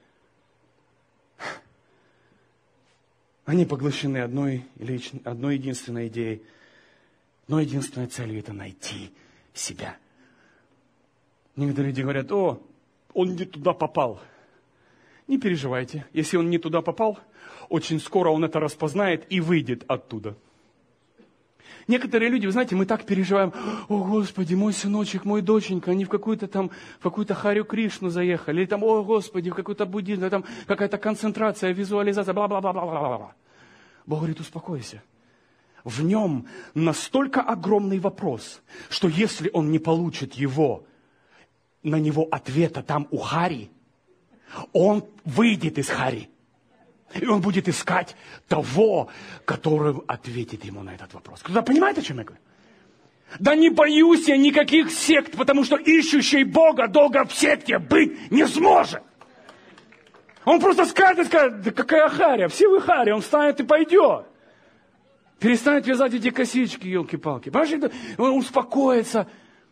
Они поглощены одной, одной единственной идеей, одной единственной целью – это найти себя. Некоторые люди говорят, о, он не туда попал. Не переживайте, если он не туда попал, очень скоро он это распознает и выйдет оттуда. Некоторые люди, вы знаете, мы так переживаем: о, Господи, мой сыночек, мой доченька, они в какую-то там, в какую-то Харю Кришну заехали, или там, о, Господи, в какой-то буддизм, там какая-то концентрация, визуализация, бла-бла-бла-бла-бла-бла. Бог говорит: успокойся. В нем настолько огромный вопрос, что если он не получит его, на него ответа там у Хари, он выйдет из Хари. И он будет искать того, который ответит ему на этот вопрос. Кто-то понимает, о чем я говорю? Да не боюсь я никаких сект, потому что ищущий Бога долго в секте быть не сможет. Он просто скажет и скажет: да какая харя, все вы харя, он встанет и пойдет. Перестанет вязать эти косички, елки-палки. Понимаешь, он успокоится.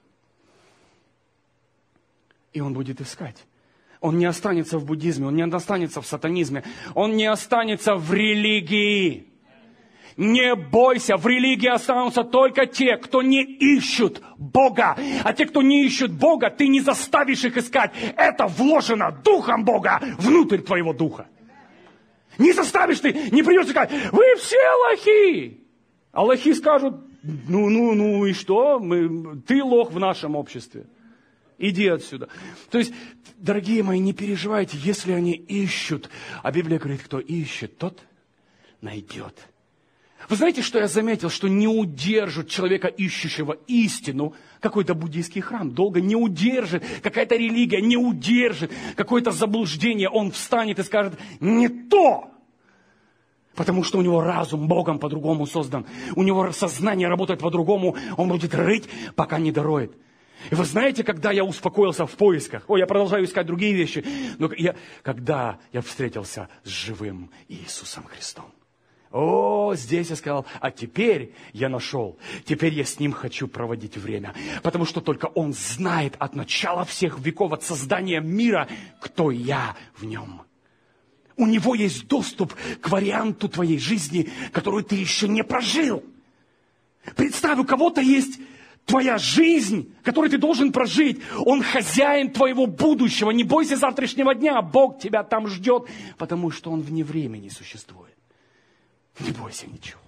И он будет искать. Он не останется в буддизме, он не останется в сатанизме, он не останется в религии. Не бойся, в религии останутся только те, кто не ищут Бога. А те, кто не ищут Бога, ты не заставишь их искать. Это вложено Духом Бога внутрь твоего духа. Не заставишь ты, не придешь сказать: вы все лохи. А лохи скажут: ну, ну, ну и что? Мы, ты лох в нашем обществе. Иди отсюда. То есть, дорогие мои, не переживайте, если они ищут. А Библия говорит: кто ищет, тот найдет. Вы знаете, что я заметил? Что не удержит человека, ищущего истину, какой-то буддийский храм. Долго не удержит. Какая-то религия не удержит. Какое-то заблуждение. Он встанет и скажет: не то. Потому что у него разум Богом по-другому создан. У него сознание работает по-другому. Он будет рыть, пока не дороет. И вы знаете, когда я успокоился в поисках, ой, я продолжаю искать другие вещи, но я, когда я встретился с живым Иисусом Христом. О, здесь я сказал: а теперь я нашел, теперь я с Ним хочу проводить время. Потому что только Он знает от начала всех веков, от создания мира, кто я в Нем. У Него есть доступ к варианту твоей жизни, которую ты еще не прожил. Представь, у кого-то есть твоя жизнь, которую ты должен прожить. Он хозяин твоего будущего. Не бойся завтрашнего дня. Бог тебя там ждет, потому что Он вне времени существует. Не бойся ничего.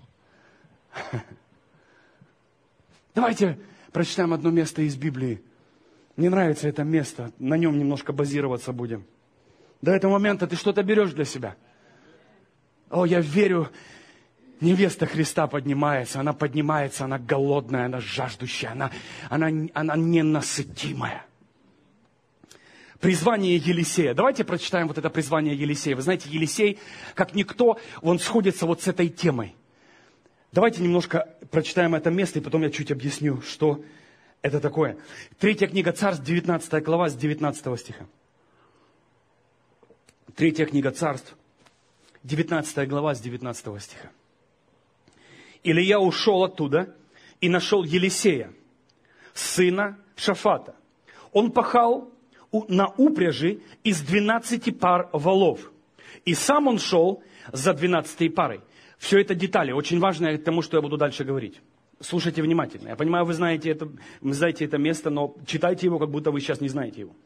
Давайте прочитаем одно место из Библии. Мне нравится это место. На нем немножко базироваться будем. До этого момента ты что-то берешь для себя. О, я верю, невеста Христа поднимается. Она поднимается, она голодная, она жаждущая, она, она, она ненасытимая. Призвание Елисея. Давайте прочитаем вот это призвание Елисея. Вы знаете, Елисей, как никто, он сходится вот с этой темой. Давайте немножко прочитаем это место, и потом я чуть объясню, что это такое. Третья книга Царств, девятнадцатая глава, с девятнадцатого стиха. Третья книга Царств, девятнадцатая глава, с девятнадцатого стиха. Илия ушел оттуда и нашел Елисея, сына Шафата. Он пахал на упряжи из двенадцати пар волов. И сам он шел за двенадцатой парой. Все это детали, очень важные к тому, что я буду дальше говорить. Слушайте внимательно. Я понимаю, вы знаете это, вы знаете это место, но читайте его, как будто вы сейчас не знаете его.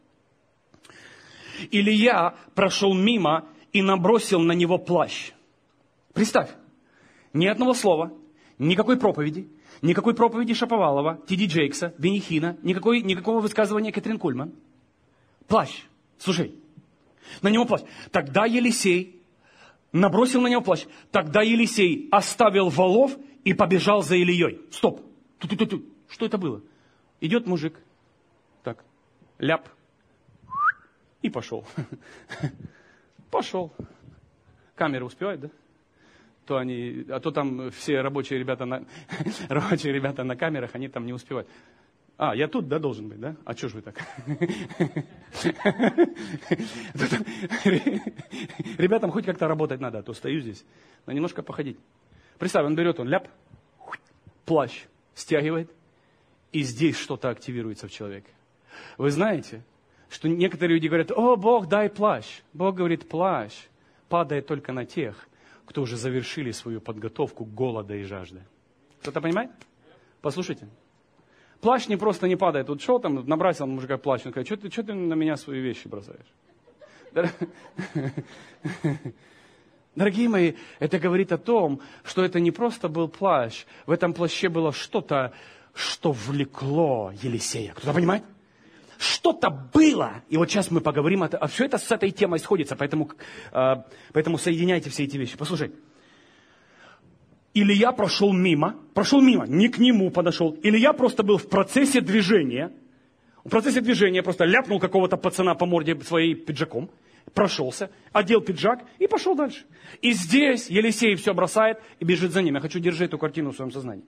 Илия прошел мимо и набросил на него плащ. Представь, ни одного слова, никакой проповеди, никакой проповеди Шаповалова, Ти Ди Джейкса, Бенихина, никакой, никакого высказывания Кэтрин Кульман. Плащ. Слушай, на него плащ. Тогда Елисей набросил на него плащ. Тогда Елисей оставил волов и побежал за Илией. Стоп. Ту-ту-ту-ту. Что это было? Идет мужик. Так. Ляп. И пошел. Пошел. Камера успевает, да? То они, а то там все рабочие ребята на, рабочие ребята на камерах, они там не успевают. А, я тут, да, должен быть, да? А что ж вы так? Ребятам хоть как-то работать надо, а то стою здесь. Надо немножко походить. Представь, он берет, он ляп, плащ стягивает, и здесь что-то активируется в человеке. Вы знаете, что некоторые люди говорят: о, Бог, дай плащ. Бог говорит: плащ падает только на тех, кто уже завершили свою подготовку голода и жажды. Кто-то понимает? Послушайте. Плащ не просто не падает. Вот что там, набросил на мужика плащ. Он говорит: что ты, что ты на меня свои вещи бросаешь? Дорогие мои, это говорит о том, что это не просто был плащ. В этом плаще было что-то, что влекло Елисея. Кто-то понимает? Что-то было. И вот сейчас мы поговорим, а все это с этой темой сходится, поэтому, поэтому соединяйте все эти вещи. Послушай. Илья прошел мимо, прошел мимо, не к нему подошел. Илья просто был в процессе движения. В процессе движения просто ляпнул какого-то пацана по морде своей пиджаком, прошелся, одел пиджак и пошел дальше. И здесь Елисей все бросает и бежит за ним. Я хочу держать эту картину в своем сознании.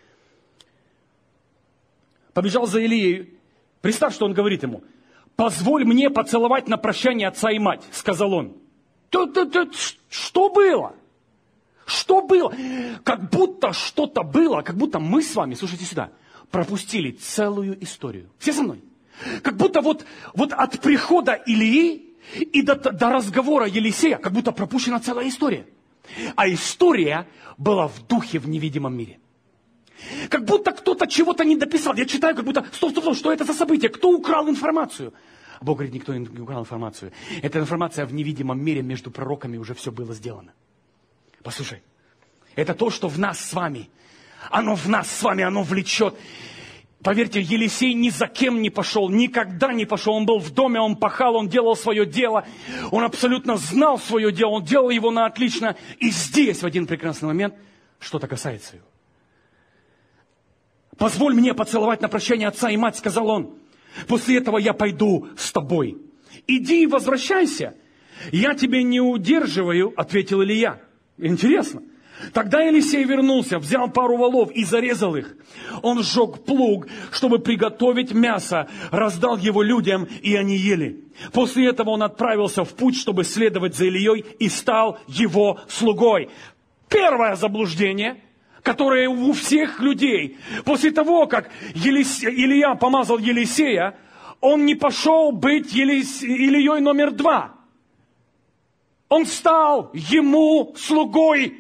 Побежал за Илией. Представь, что он говорит ему. «Позволь мне поцеловать на прощание отца и мать», сказал он. Что было? Что было? Как будто что-то было, как будто мы с вами, слушайте сюда, пропустили целую историю. Все со мной? Как будто вот, вот от прихода Илии и до, до разговора Елисея, как будто пропущена целая история. А история была в духе в невидимом мире. Как будто кто-то чего-то не дописал. Я читаю, как будто, стоп, стоп, стоп, что это за событие? Кто украл информацию? Бог говорит, никто не украл информацию. Эта информация в невидимом мире между пророками уже все было сделано. Послушай, это то, что в нас с вами. Оно в нас с вами, оно влечет. Поверьте, Елисей ни за кем не пошел, никогда не пошел. Он был в доме, он пахал, он делал свое дело. Он абсолютно знал свое дело, он делал его на отлично. И здесь, в один прекрасный момент, что-то касается его. «Позволь мне поцеловать на прощание отца и мать», сказал он. «После этого я пойду с тобой. Иди и возвращайся. Я тебя не удерживаю», ответил Илия. Интересно. Тогда Елисей вернулся, взял пару волов и зарезал их. Он сжег плуг, чтобы приготовить мясо, раздал его людям, и они ели. После этого он отправился в путь, чтобы следовать за Илией, и стал его слугой. Первое заблуждение, которое у всех людей. После того, как Елисей, Илия помазал Елисея, он не пошел быть Елис, Илией номер два. Он стал ему слугой.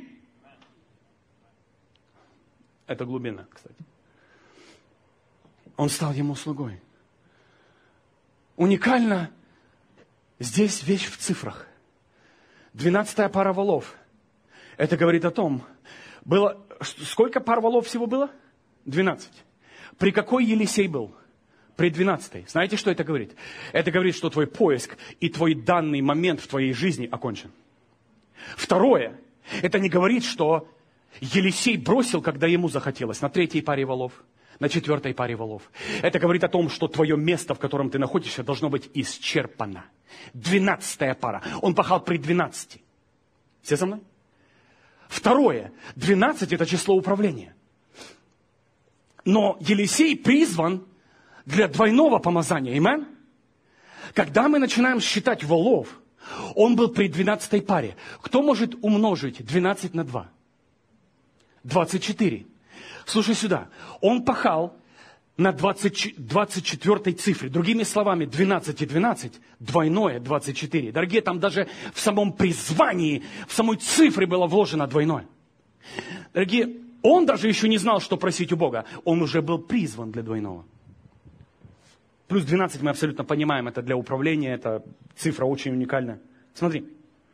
Это глубина, кстати. Он стал ему слугой. Уникально здесь вещь в цифрах. Двенадцатая пара волов. Это говорит о том, было, сколько пар волов всего было? Двенадцать. При какой Елисей был? При двенадцатой. Знаете, что это говорит? Это говорит, что твой поиск и твой данный момент в твоей жизни окончен. Второе. Это не говорит, что Елисей бросил, когда ему захотелось, на третьей паре волов, на четвертой паре волов. Это говорит о том, что твое место, в котором ты находишься, должно быть исчерпано. Двенадцатая пара. Он пахал при двенадцати. Все со мной? Второе. Двенадцать – это число управления. Но Елисей призван для двойного помазания. Аминь? Когда мы начинаем считать волов, он был при двенадцатой паре. Кто может умножить двенадцать на два? двадцать четыре. Слушай сюда. Он пахал на двадцать, двадцать четвёртой цифре. Другими словами, двенадцать и двенадцать, двойное двадцать четыре. Дорогие, там даже в самом призвании, в самой цифре было вложено двойное. Дорогие, он даже еще не знал, что просить у Бога. Он уже был призван для двойного. Плюс двенадцать мы абсолютно понимаем, это для управления, это цифра очень уникальная. Смотри.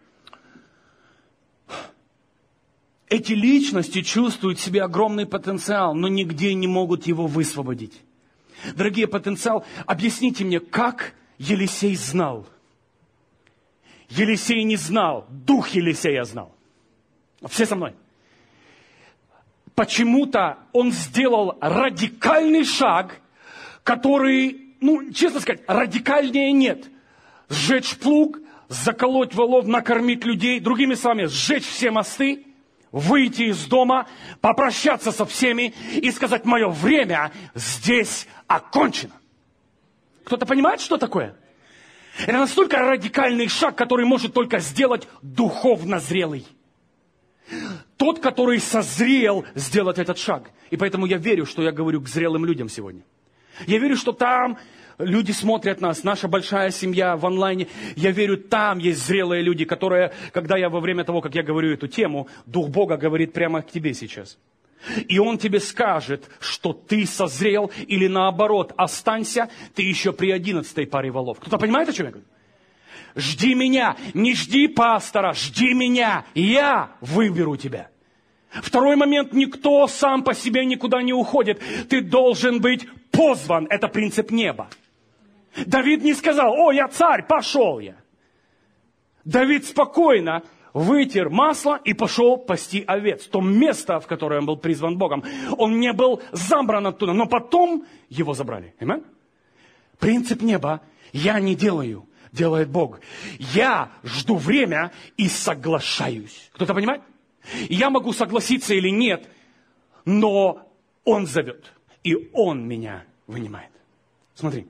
Эти личности чувствуют в себе огромный потенциал, но нигде не могут его высвободить. Дорогие, потенциал, объясните мне, как Елисей знал? Елисей не знал, дух Елисея знал. Все со мной? Почему-то он сделал радикальный шаг, который, ну, честно сказать, радикальнее нет. Сжечь плуг, заколоть волов, накормить людей, другими словами, сжечь все мосты, выйти из дома, попрощаться со всеми и сказать, мое время здесь окончено. Кто-то понимает, что такое? Это настолько радикальный шаг, который может только сделать духовно зрелый. Тот, который созрел сделать этот шаг. И поэтому я верю, что я говорю к зрелым людям сегодня. Я верю, что там люди смотрят нас, наша большая семья в онлайне. Я верю, там есть зрелые люди, которые, когда я во время того, как я говорю эту тему, Дух Бога говорит прямо к тебе сейчас. И Он тебе скажет, что ты созрел, или наоборот, останься, ты еще при одиннадцатой паре волов. Кто-то понимает, о чем я говорю? жди меня. Не жди пастора, жди меня. Я выберу тебя. Второй момент, никто сам по себе никуда не уходит. Ты должен быть позван. Это принцип неба. Давид не сказал: о, я царь, пошел я. Давид спокойно вытер масло и пошел пасти овец. То место, в которое он был призван Богом. Он не был забран оттуда, но потом его забрали. Аминь? Принцип неба. Я не делаю, делает Бог. Я жду время и соглашаюсь. Кто-то понимает? Я могу согласиться или нет, но Он зовет, и Он меня вынимает. Смотри.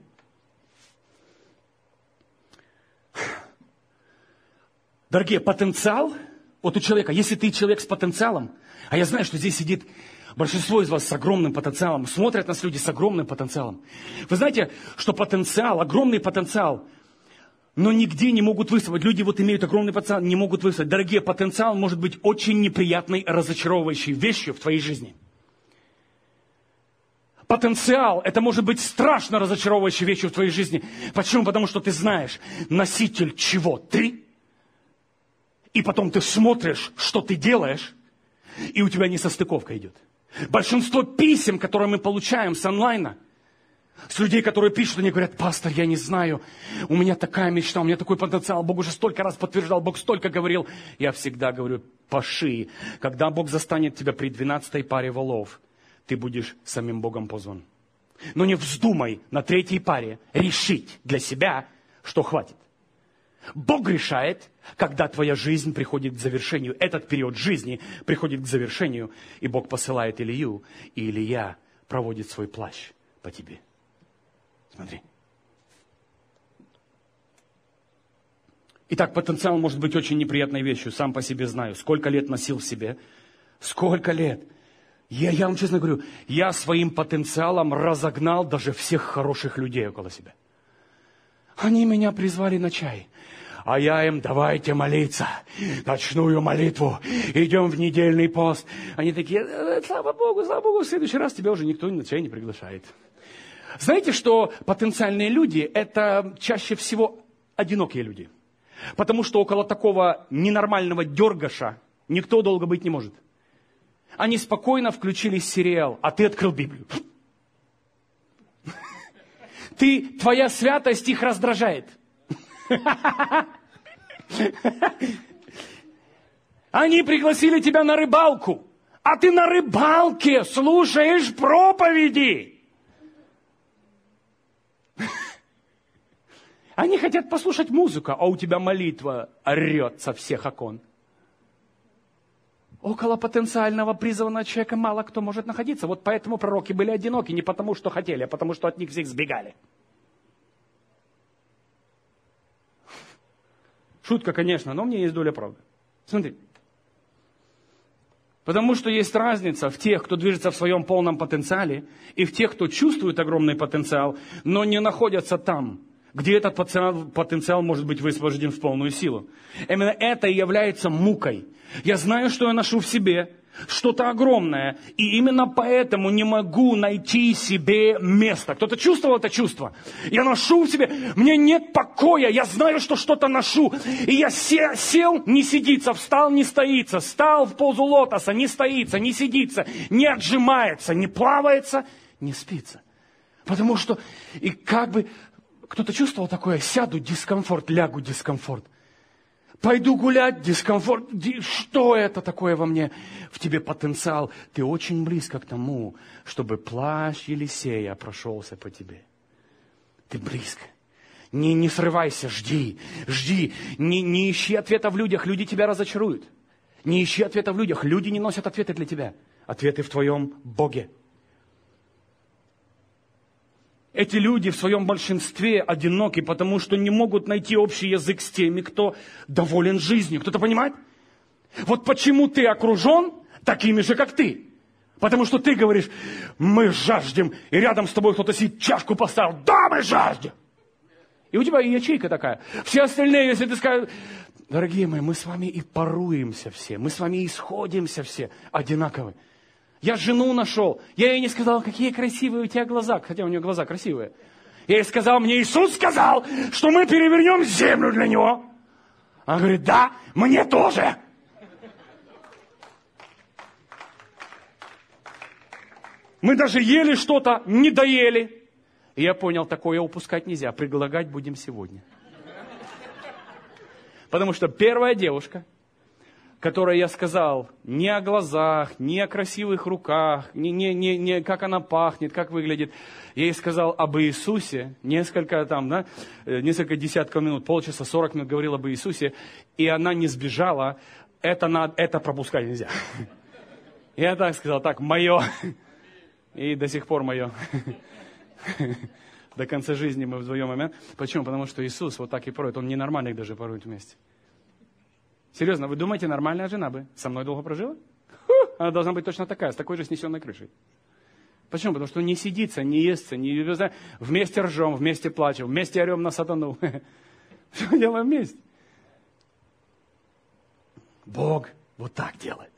Дорогие, потенциал, вот у человека, если ты человек с потенциалом, а я знаю, что здесь сидит большинство из вас с огромным потенциалом, смотрят нас люди с огромным потенциалом. Вы знаете, что потенциал, огромный потенциал, но нигде не могут выставить. Люди вот имеют огромный потенциал, не могут выставить. Дорогие, потенциал может быть очень неприятной, разочаровывающей вещью в твоей жизни. Потенциал, это может быть страшно разочаровывающей вещью в твоей жизни. Почему? Потому что ты знаешь, носитель чего ты, и потом ты смотришь, что ты делаешь, и у тебя несостыковка идет. Большинство писем, которые мы получаем с онлайна, с людей, которые пишут, они говорят: пастор, я не знаю, у меня такая мечта, у меня такой потенциал, Бог уже столько раз подтверждал, Бог столько говорил. Я всегда говорю: паши, когда Бог застанет тебя при двенадцатой паре волов, ты будешь самим Богом позван. Но не вздумай на третьей паре решить для себя, что хватит. Бог решает, когда твоя жизнь приходит к завершению. Этот период жизни приходит к завершению, и Бог посылает Илью, и Илья проводит свой плащ по тебе. Смотри. Итак, потенциал может быть очень неприятной вещью, сам по себе знаю. Сколько лет носил в себе? Сколько лет? Я, я вам честно говорю, я своим потенциалом разогнал даже всех хороших людей около себя. Они меня призвали на чай. А я им: давайте молиться, ночную молитву, идем в недельный пост. Они такие: слава Богу, слава Богу, в следующий раз тебя уже никто на чай не приглашает. Знаете, что потенциальные люди – это чаще всего одинокие люди. Потому что около такого ненормального дергаша никто долго быть не может. Они спокойно включили сериал, а ты открыл Библию. Ты, твоя святость их раздражает. Они пригласили тебя на рыбалку, а ты на рыбалке слушаешь проповеди. Они хотят послушать музыку, а у тебя молитва орет со всех окон. Около потенциального призванного человека мало кто может находиться. Вот поэтому пророки были одиноки, не потому что хотели, а потому что от них всех сбегали. Шутка, конечно, но мне есть доля правды. Смотри. Потому что есть разница в тех, кто движется в своем полном потенциале, и в тех, кто чувствует огромный потенциал, но не находятся там, где этот потенциал, потенциал может быть высвобожден в полную силу. Именно это и является мукой. Я знаю, что я ношу в себе что-то огромное, и именно поэтому не могу найти себе место. Кто-то чувствовал это чувство? Я ношу в себе, мне нет покоя, я знаю, что что-то ношу. И я се- сел, не сидится, встал, не стоится, встал в позу лотоса, не стоится, не сидится, не отжимается, не плавается, не спится. Потому что, и как бы, кто-то чувствовал такое: сяду, дискомфорт, лягу, дискомфорт. Пойду гулять, дискомфорт. Что это такое во мне? В тебе потенциал. Ты очень близко к тому, чтобы плащ Елисея прошелся по тебе. Ты близко. Не, не срывайся, жди, жди. Не, не ищи ответа в людях, люди тебя разочаруют. Не ищи ответа в людях, люди не носят ответы для тебя. Ответы в твоем Боге. Эти люди в своем большинстве одиноки, потому что не могут найти общий язык с теми, кто доволен жизнью. Кто-то понимает? Вот почему ты окружен такими же, как ты. Потому что ты говоришь: мы жаждем, и рядом с тобой кто-то сидит, чашку поставил. Да, мы жаждем. И у тебя и ячейка такая. Все остальные, если ты скажешь: дорогие мои, мы с вами и паруемся все, мы с вами и сходимся все одинаковые. Я жену нашел. Я ей не сказал: какие красивые у тебя глаза. Хотя у нее глаза красивые. Я ей сказал, мне Иисус сказал, что мы перевернем землю для него. Она говорит, да, мне тоже. Мы даже ели что-то, не доели. И я понял, такое упускать нельзя. Предлагать будем сегодня. Потому что первая девушка, которой я сказал не о глазах, не о красивых руках, не, не, не, не как она пахнет, как выглядит. Я ей сказал об Иисусе, несколько там, да, несколько десятков минут, полчаса, сорок минут говорил об Иисусе, и она не сбежала. Это, надо, это пропускать нельзя. Я так сказал, так, мое. И до сих пор мое. До конца жизни мы вдвоем. Аминь. Почему? Потому что Иисус вот так и порует. Он ненормальных даже порует вместе. Серьезно, вы думаете, нормальная жена бы со мной долго прожила? Фу, она должна быть точно такая, с такой же снесенной крышей. Почему? Потому что не сидится, не естся, не... вместе ржем, вместе плачем, вместе орем на сатану. Все делаем вместе. Бог вот так делает.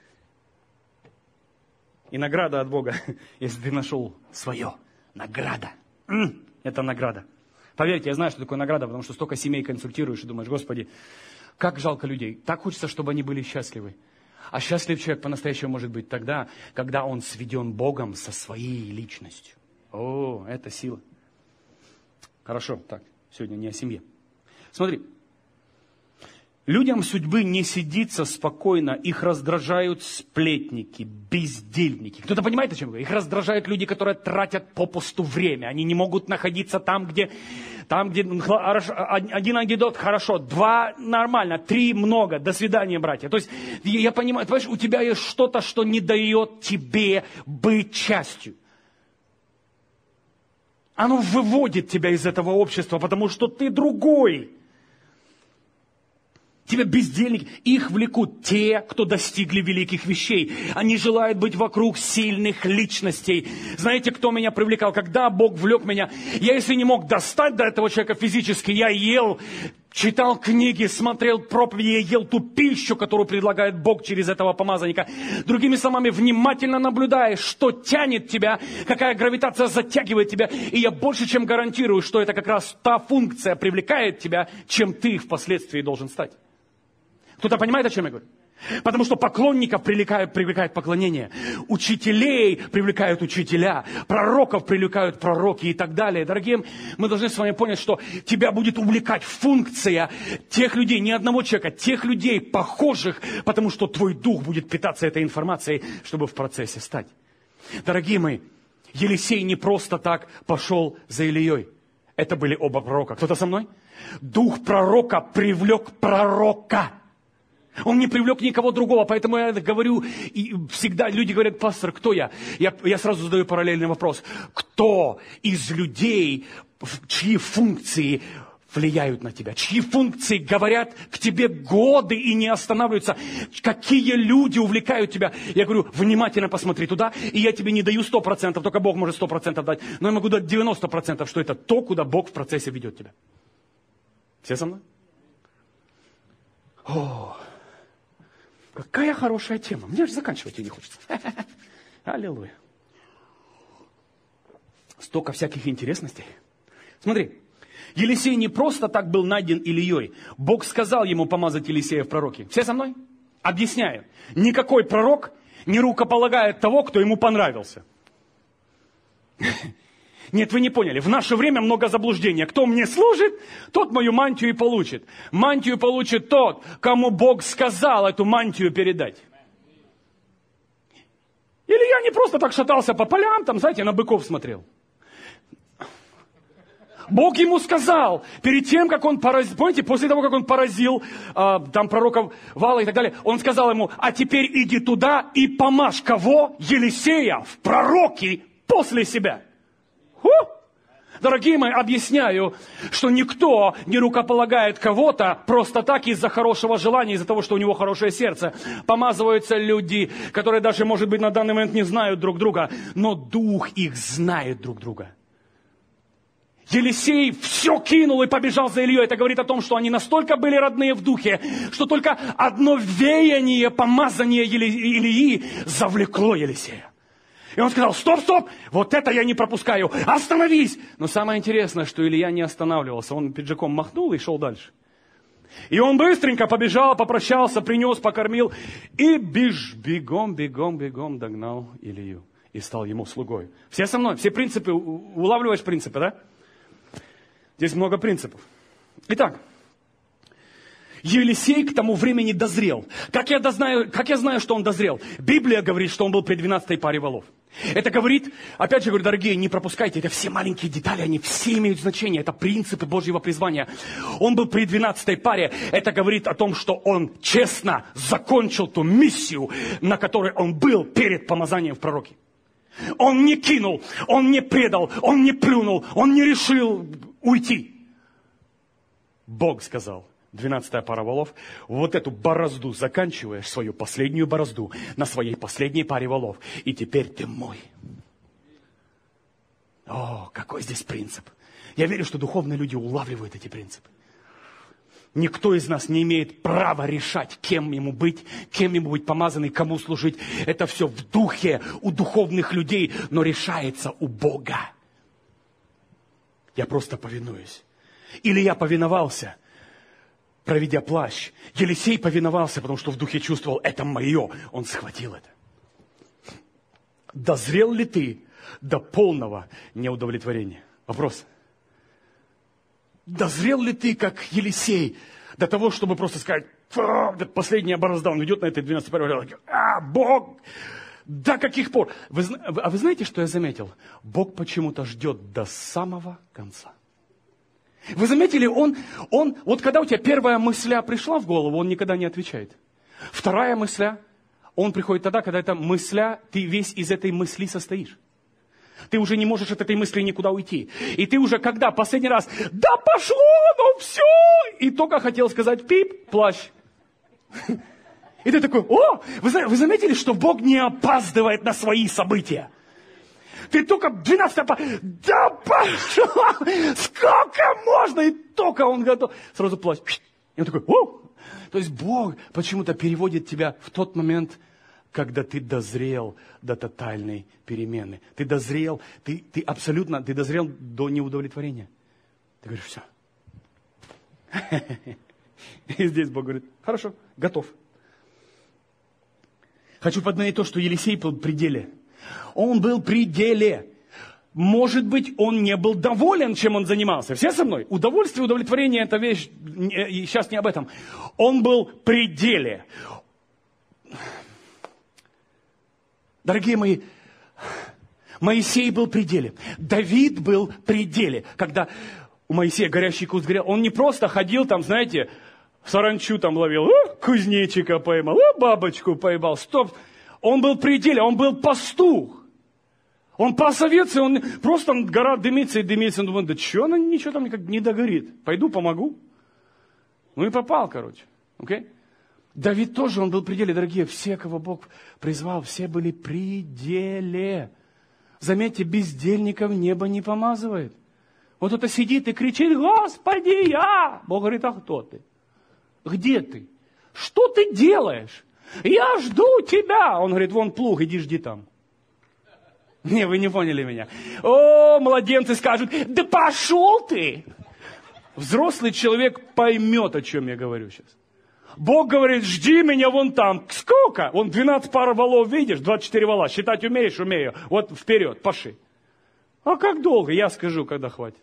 И награда от Бога, если ты нашел свое. Награда. Это награда. Поверьте, я знаю, что такое награда, потому что столько семей консультируешь и думаешь, Господи, как жалко людей. Так хочется, чтобы они были счастливы. А счастлив человек по-настоящему может быть тогда, когда он сведен Богом со своей личностью. О, это сила. Хорошо, так, сегодня не о семье. Смотри. Людям судьбы не сидится спокойно, их раздражают сплетники, бездельники. Кто-то понимает, о чем я говорю? Их раздражают люди, которые тратят попусту время. Они не могут находиться там, где, там, где один анекдот хорошо, два нормально, три много, до свидания, братья. То есть, я понимаю, понимаешь, у тебя есть что-то, что не дает тебе быть частью. Оно выводит тебя из этого общества, потому что ты другой. Тебя бездельники, их влекут те, кто достигли великих вещей. Они желают быть вокруг сильных личностей. Знаете, кто меня привлекал? Когда Бог влек меня, я если не мог достать до этого человека физически, я ел, читал книги, смотрел проповеди, я ел ту пищу, которую предлагает Бог через этого помазанника. Другими словами, внимательно наблюдаешь, что тянет тебя, какая гравитация затягивает тебя. И я больше чем гарантирую, что это как раз та функция привлекает тебя, чем ты впоследствии должен стать. Кто-то понимает, о чем я говорю? Потому что поклонников привлекает, привлекает поклонение, учителей привлекают учителя, пророков привлекают пророки и так далее. Дорогие, мы должны с вами понять, что тебя будет увлекать функция тех людей, не одного человека, тех людей, похожих, потому что твой дух будет питаться этой информацией, чтобы в процессе стать. Дорогие мои, Елисей не просто так пошел за Илией. Это были оба пророка. Кто-то со мной? Дух пророка привлек пророка. Он не привлек никого другого, поэтому я говорю, и всегда люди говорят, пастор, кто я? я? Я сразу задаю параллельный вопрос. Кто из людей, чьи функции влияют на тебя? Чьи функции говорят к тебе годы и не останавливаются? Какие люди увлекают тебя? Я говорю, внимательно посмотри туда, и я тебе не даю сто процентов, только Бог может сто процентов дать, но я могу дать девяносто процентов, что это то, куда Бог в процессе ведет тебя. Все со мной? О, какая хорошая тема. Мне же заканчивать ее не хочется. Аллилуйя. Столько всяких интересностей. Смотри, Елисей не просто так был найден Илией. Бог сказал ему помазать Елисея в пророки. Все со мной? Объясняю. Никакой пророк не рукополагает того, кто ему понравился. Нет, вы не поняли. В наше время много заблуждения. Кто мне служит, тот мою мантию и получит. Мантию получит тот, кому Бог сказал эту мантию передать. Или я не просто так шатался по полям, там, знаете, на быков смотрел. Бог ему сказал, перед тем, как он поразил, помните, после того, как он поразил э, там пророков Вала и так далее, он сказал ему, а теперь иди туда и помажь кого? Елисея в пророки после себя. Ху! Дорогие мои, объясняю, что никто не рукополагает кого-то просто так из-за хорошего желания, из-за того, что у него хорошее сердце. Помазываются люди, которые даже, может быть, на данный момент не знают друг друга, но дух их знает друг друга. Елисей все кинул и побежал за Ильей. Это говорит о том, что они настолько были родные в духе, что только одно веяние помазания Илии завлекло Елисея. И он сказал, стоп, стоп, вот это я не пропускаю, остановись. Но самое интересное, что Илья не останавливался, он пиджаком махнул и шел дальше. И он быстренько побежал, попрощался, принес, покормил и беж, бегом, бегом, бегом догнал Илью и стал ему слугой. Все со мной, все принципы, улавливаешь принципы, да? Здесь много принципов. Итак, Елисей к тому времени дозрел. Как я, дознаю, как я знаю, что он дозрел? Библия говорит, что он был при двенадцатой паре волов. Это говорит, опять же говорю, дорогие, не пропускайте, это все маленькие детали, они все имеют значение, это принципы Божьего призвания. Он был при двенадцатой паре, это говорит о том, что он честно закончил ту миссию, на которой он был перед помазанием в пророке. Он не кинул, он не предал, он не плюнул, он не решил уйти. Бог сказал, двенадцатая пара волов, вот эту борозду заканчиваешь, свою последнюю борозду, на своей последней паре волов. И теперь ты мой. О, какой здесь принцип. Я верю, что духовные люди улавливают эти принципы. Никто из нас не имеет права решать, кем ему быть, кем ему быть помазанный, кому служить. Это все в духе у духовных людей, но решается у Бога. Я просто повинуюсь. Или я повиновался, проведя плащ. Елисей повиновался, потому что в духе чувствовал, это мое. Он схватил это. Дозрел ли ты до полного неудовлетворения? Вопрос. Дозрел ли ты, как Елисей, до того, чтобы просто сказать, последняя борозда, он идет на этой двенадцатой паре, а, Бог, до каких пор? Вы, а вы знаете, что я заметил? Бог почему-то ждет до самого конца. Вы заметили, он, он, вот когда у тебя первая мысля пришла в голову, он никогда не отвечает. Вторая мысля, он приходит тогда, когда эта мысля, ты весь из этой мысли состоишь. Ты уже не можешь от этой мысли никуда уйти. И ты уже когда последний раз, да пошло, ну все, и только хотел сказать пип, плащ. И ты такой, о, вы, вы заметили, что Бог не опаздывает на свои события? Ты только двенадцатая пара, да пошла, сколько можно, и только он готов. Сразу плащ. И он такой, о. То есть Бог почему-то переводит тебя в тот момент, когда ты дозрел до тотальной перемены. Ты дозрел, ты, ты абсолютно, ты дозрел до неудовлетворения. Ты говоришь, все. И здесь Бог говорит, хорошо, готов. Хочу подметить то, что Елисей был в пределе. Он был в пределе. Может быть, он не был доволен, чем он занимался. Все со мной? Удовольствие, удовлетворение – это вещь, и сейчас не об этом. Он был в пределе. Дорогие мои, Моисей был в пределе. Давид был в пределе. Когда у Моисея горящий куст горел, он не просто ходил там, знаете, саранчу там ловил, о, кузнечика поймал, о, бабочку поймал. Стоп. Он был в пределе, он был пастух. Он пас овец, и он просто гора дымится и дымится. Он думает, да что она ничего там никак не догорит. Пойду помогу. Ну и попал, короче. Окей? Давид тоже, он был в пределе, дорогие. Все, кого Бог призвал, все были в пределе. Заметьте, бездельников небо не помазывает. Вот кто-то сидит и кричит, Господи, я! Бог говорит, а кто ты? Где ты? Что ты делаешь? Я жду тебя. Он говорит, вон плуг, иди жди там. Не, вы не поняли меня. О, младенцы скажут, да пошел ты. Взрослый человек поймет, о чем я говорю сейчас. Бог говорит, жди меня вон там. Сколько? Вон двенадцать пар валов, видишь? двадцать четыре вала. Считать умеешь? Умею. Вот вперед, пошли. А как долго? Я скажу, когда хватит.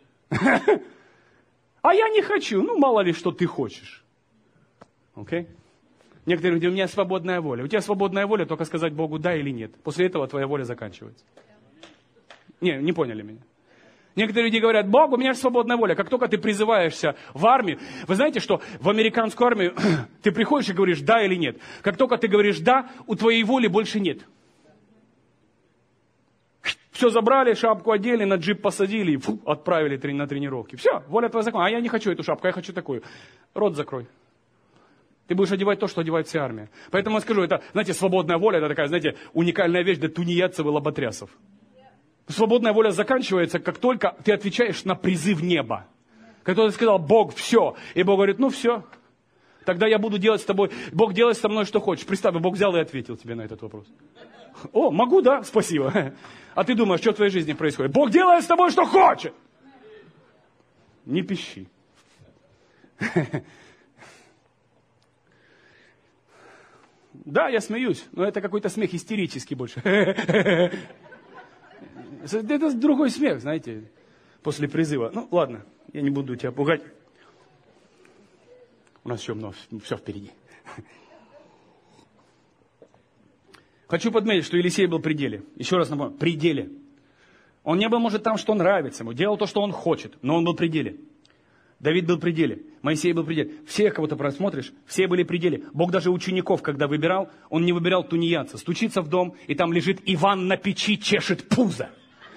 А я не хочу. Ну, мало ли, что ты хочешь. Окей? Некоторые говорят, у меня свободная воля. У тебя свободная воля только сказать Богу да или нет. После этого твоя воля заканчивается. Не, не поняли меня. Некоторые люди говорят, Бог, у меня же свободная воля. Как только ты призываешься в армию, вы знаете, что в американскую армию ты приходишь и говоришь да или нет. Как только ты говоришь да, у твоей воли больше нет. Все забрали, шапку одели, на джип посадили и фу, отправили на тренировки. Все, воля твоя закон. А я не хочу эту шапку, я хочу такую. Рот закрой. Ты будешь одевать то, что одевает вся армия. Поэтому я скажу, это, знаете, свободная воля, это такая, знаете, уникальная вещь для тунеядцев и лоботрясов. Свободная воля заканчивается, как только ты отвечаешь на призыв неба. Когда ты сказал, Бог, все. И Бог говорит, ну все. Тогда я буду делать с тобой, Бог делает со мной, что хочешь. Представь, Бог взял и ответил тебе на этот вопрос. О, могу, да? Спасибо. А ты думаешь, что в твоей жизни происходит? Бог делает с тобой, что хочет. Не пищи. Да, я смеюсь, но это какой-то смех истерический больше. Это другой смех, знаете, после призыва. Ну, ладно, я не буду тебя пугать. У нас еще много, все впереди. Хочу подметить, что Елисей был в пределе. Еще раз напомню, в пределе. Он не был, может, там, что нравится ему, делал то, что он хочет, но он был в пределе. Давид был в пределе, Моисей был в пределе. Всех, кого ты просмотришь, все были в пределе. Бог даже учеников, когда выбирал, он не выбирал тунеядца. Стучится в дом, и там лежит Иван на печи, чешет пузо.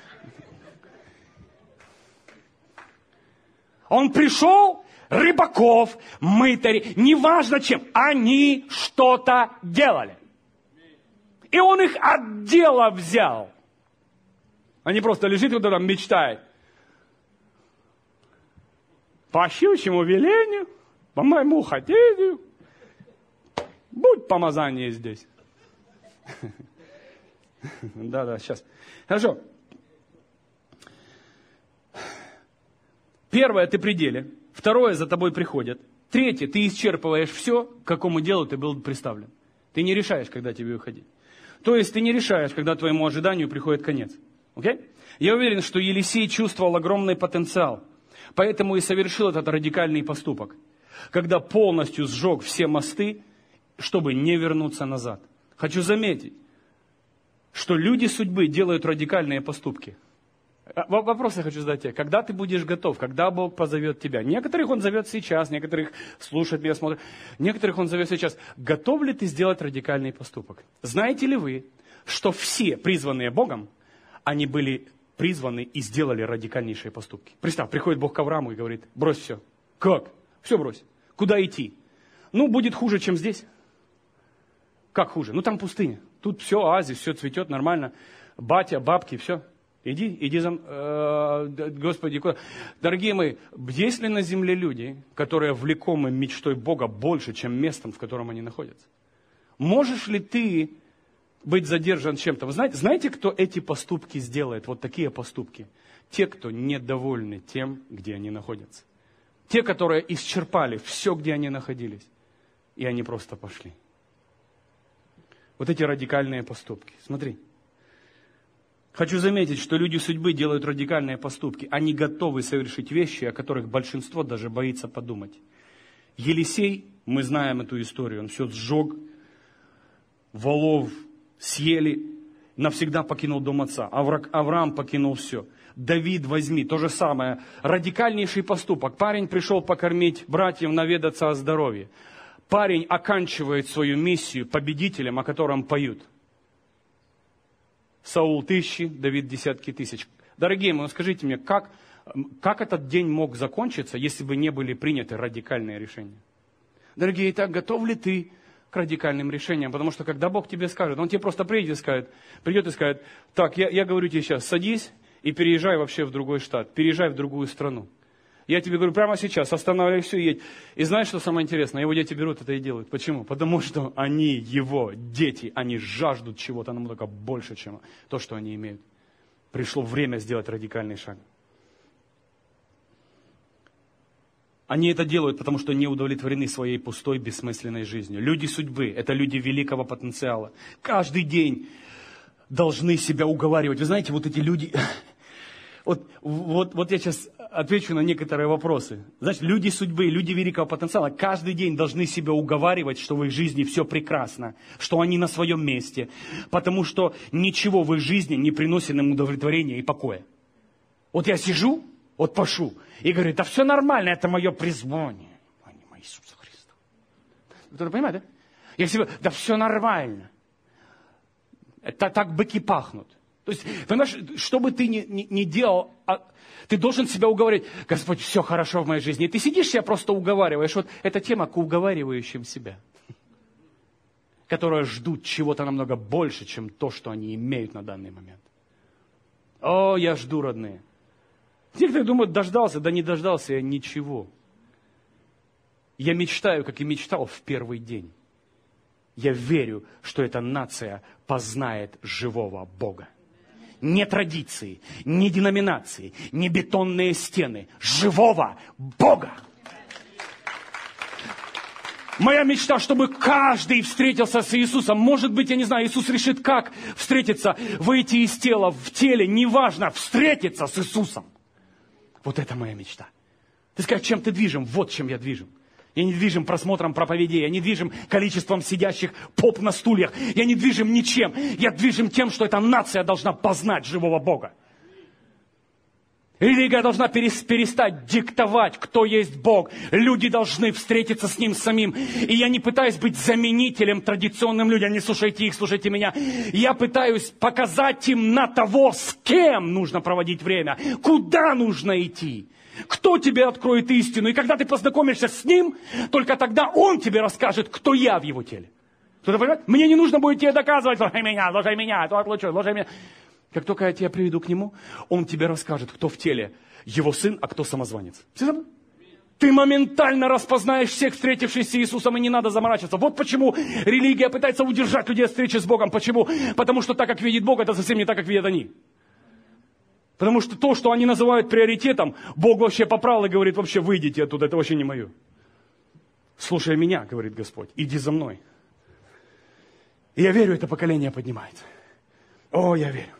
Он пришел, рыбаков, мытари, неважно чем, они что-то делали. И он их от дела взял. А не просто лежит вот там, мечтает. По щучьему велению, по моему хотению, будь помазание здесь. Да-да, сейчас. Хорошо. Первое, ты при деле. Второе, за тобой приходят. Третье, ты исчерпываешь все, к какому делу ты был представлен. Ты не решаешь, когда тебе уходить. То есть ты не решаешь, когда твоему ожиданию приходит конец. Okay? Я уверен, что Елисей чувствовал огромный потенциал. Поэтому и совершил этот радикальный поступок. Когда полностью сжег все мосты, чтобы не вернуться назад. Хочу заметить, что люди судьбы делают радикальные поступки. Вопрос я хочу задать тебе. Когда ты будешь готов? Когда Бог позовет тебя? Некоторых Он зовет сейчас, некоторых слушает меня, смотрит. Некоторых Он зовет сейчас. Готов ли ты сделать радикальный поступок? Знаете ли вы, что все призванные Богом, они были призваны и сделали радикальнейшие поступки? Представь, приходит Бог к Аврааму и говорит, брось все. Как? Все брось. Куда идти? Ну, будет хуже, чем здесь. Как хуже? Ну, там пустыня. Тут все оазис, все цветет нормально. Батя, бабки, все. Иди, иди за... Э, Господи, куда? Дорогие мои, есть ли на земле люди, которые влекомы мечтой Бога больше, чем местом, в котором они находятся? Можешь ли ты быть задержан чем-то? Вы знаете, знаете, кто эти поступки сделает? Вот такие поступки. Те, кто недовольны тем, где они находятся. Те, которые исчерпали все, где они находились. И они просто пошли. Вот эти радикальные поступки. Смотри. Хочу заметить, что люди судьбы делают радикальные поступки. Они готовы совершить вещи, о которых большинство даже боится подумать. Елисей, мы знаем эту историю, он все сжег, волов съели, навсегда покинул дом отца. Авраам покинул все. Давид возьми, то же самое. Радикальнейший поступок. Парень пришел покормить братьев, наведаться о здоровье. Парень оканчивает свою миссию победителем, о котором поют. Саул тысячи, Давид десятки тысяч. Дорогие мои, скажите мне, как, как этот день мог закончиться, если бы не были приняты радикальные решения? Дорогие, итак, готов ли ты к радикальным решениям? Потому что когда Бог тебе скажет, Он тебе просто придет и скажет, придет и скажет, так, я, я говорю тебе сейчас, садись и переезжай вообще в другой штат, переезжай в другую страну. Я тебе говорю, прямо сейчас, останавливай все и едь. И знаешь, что самое интересное? Его дети берут это и делают. Почему? Потому что они, его дети, они жаждут чего-то намного больше, чем то, что они имеют. Пришло время сделать радикальный шаг. Они это делают, потому что не удовлетворены своей пустой, бессмысленной жизнью. Люди судьбы – это люди великого потенциала. Каждый день должны себя уговаривать. Вы знаете, вот эти люди... Вот, вот, вот я сейчас отвечу на некоторые вопросы. Значит, люди судьбы, люди великого потенциала каждый день должны себя уговаривать, что в их жизни все прекрасно, что они на своем месте, потому что ничего в их жизни не приносит им удовлетворения и покоя. Вот я сижу, вот пашу, и говорю, да все нормально, это мое призвание. А не мое Иисуса Христа. Кто-то понимает, да? Я себе, да все нормально. Это так быки пахнут. То есть, понимаешь, что бы ты ни, ни, ни делал, а, ты должен себя уговаривать, Господь, все хорошо в моей жизни. И ты сидишь, себя просто уговариваешь. Вот эта тема к уговаривающим себя, которые ждут чего-то намного больше, чем то, что они имеют на данный момент. О, я жду, родные. Некоторые думают, дождался, да не дождался я ничего. Я мечтаю, как и мечтал в первый день. я верю, что эта нация познает живого Бога. Не традиции, не деноминации, не бетонные стены. Живого Бога. Моя мечта, чтобы каждый встретился с Иисусом. Может быть, я не знаю, Иисус решит, как встретиться, выйти из тела, в теле, неважно, встретиться с Иисусом. Вот это моя мечта. Ты скажешь, чем ты движим? Вот чем я движим. Я не движим просмотром проповедей, я не движим количеством сидящих поп на стульях, я не движим ничем. Я движим тем, что эта нация должна познать живого Бога. Религия должна перестать диктовать, кто есть Бог. Люди должны встретиться с Ним самим. И я не пытаюсь быть заменителем традиционным людям. Не слушайте их, слушайте меня. Я пытаюсь показать им на того, с кем нужно проводить время. Куда нужно идти. Кто тебе откроет истину. И когда ты познакомишься с Ним, только тогда Он тебе расскажет, кто я в Его теле. Кто-то понимает? Мне не нужно будет тебе доказывать, слушай меня, слушай меня, это отлучу, слушай меня. Как только я тебя приведу к Нему, Он тебе расскажет, кто в теле Его сын, а кто самозванец. Ты моментально распознаешь всех встретившихся с Иисусом, и не надо заморачиваться. Вот почему религия пытается удержать людей от встречи с Богом. Почему? Потому что так, как видит Бог, это совсем не так, как видят они. Потому что то, что они называют приоритетом, Бог вообще поправил и говорит, вообще выйдите оттуда, это вообще не мое. Слушай меня, говорит Господь, иди за мной. И я верю, это поколение поднимается. О, я верю.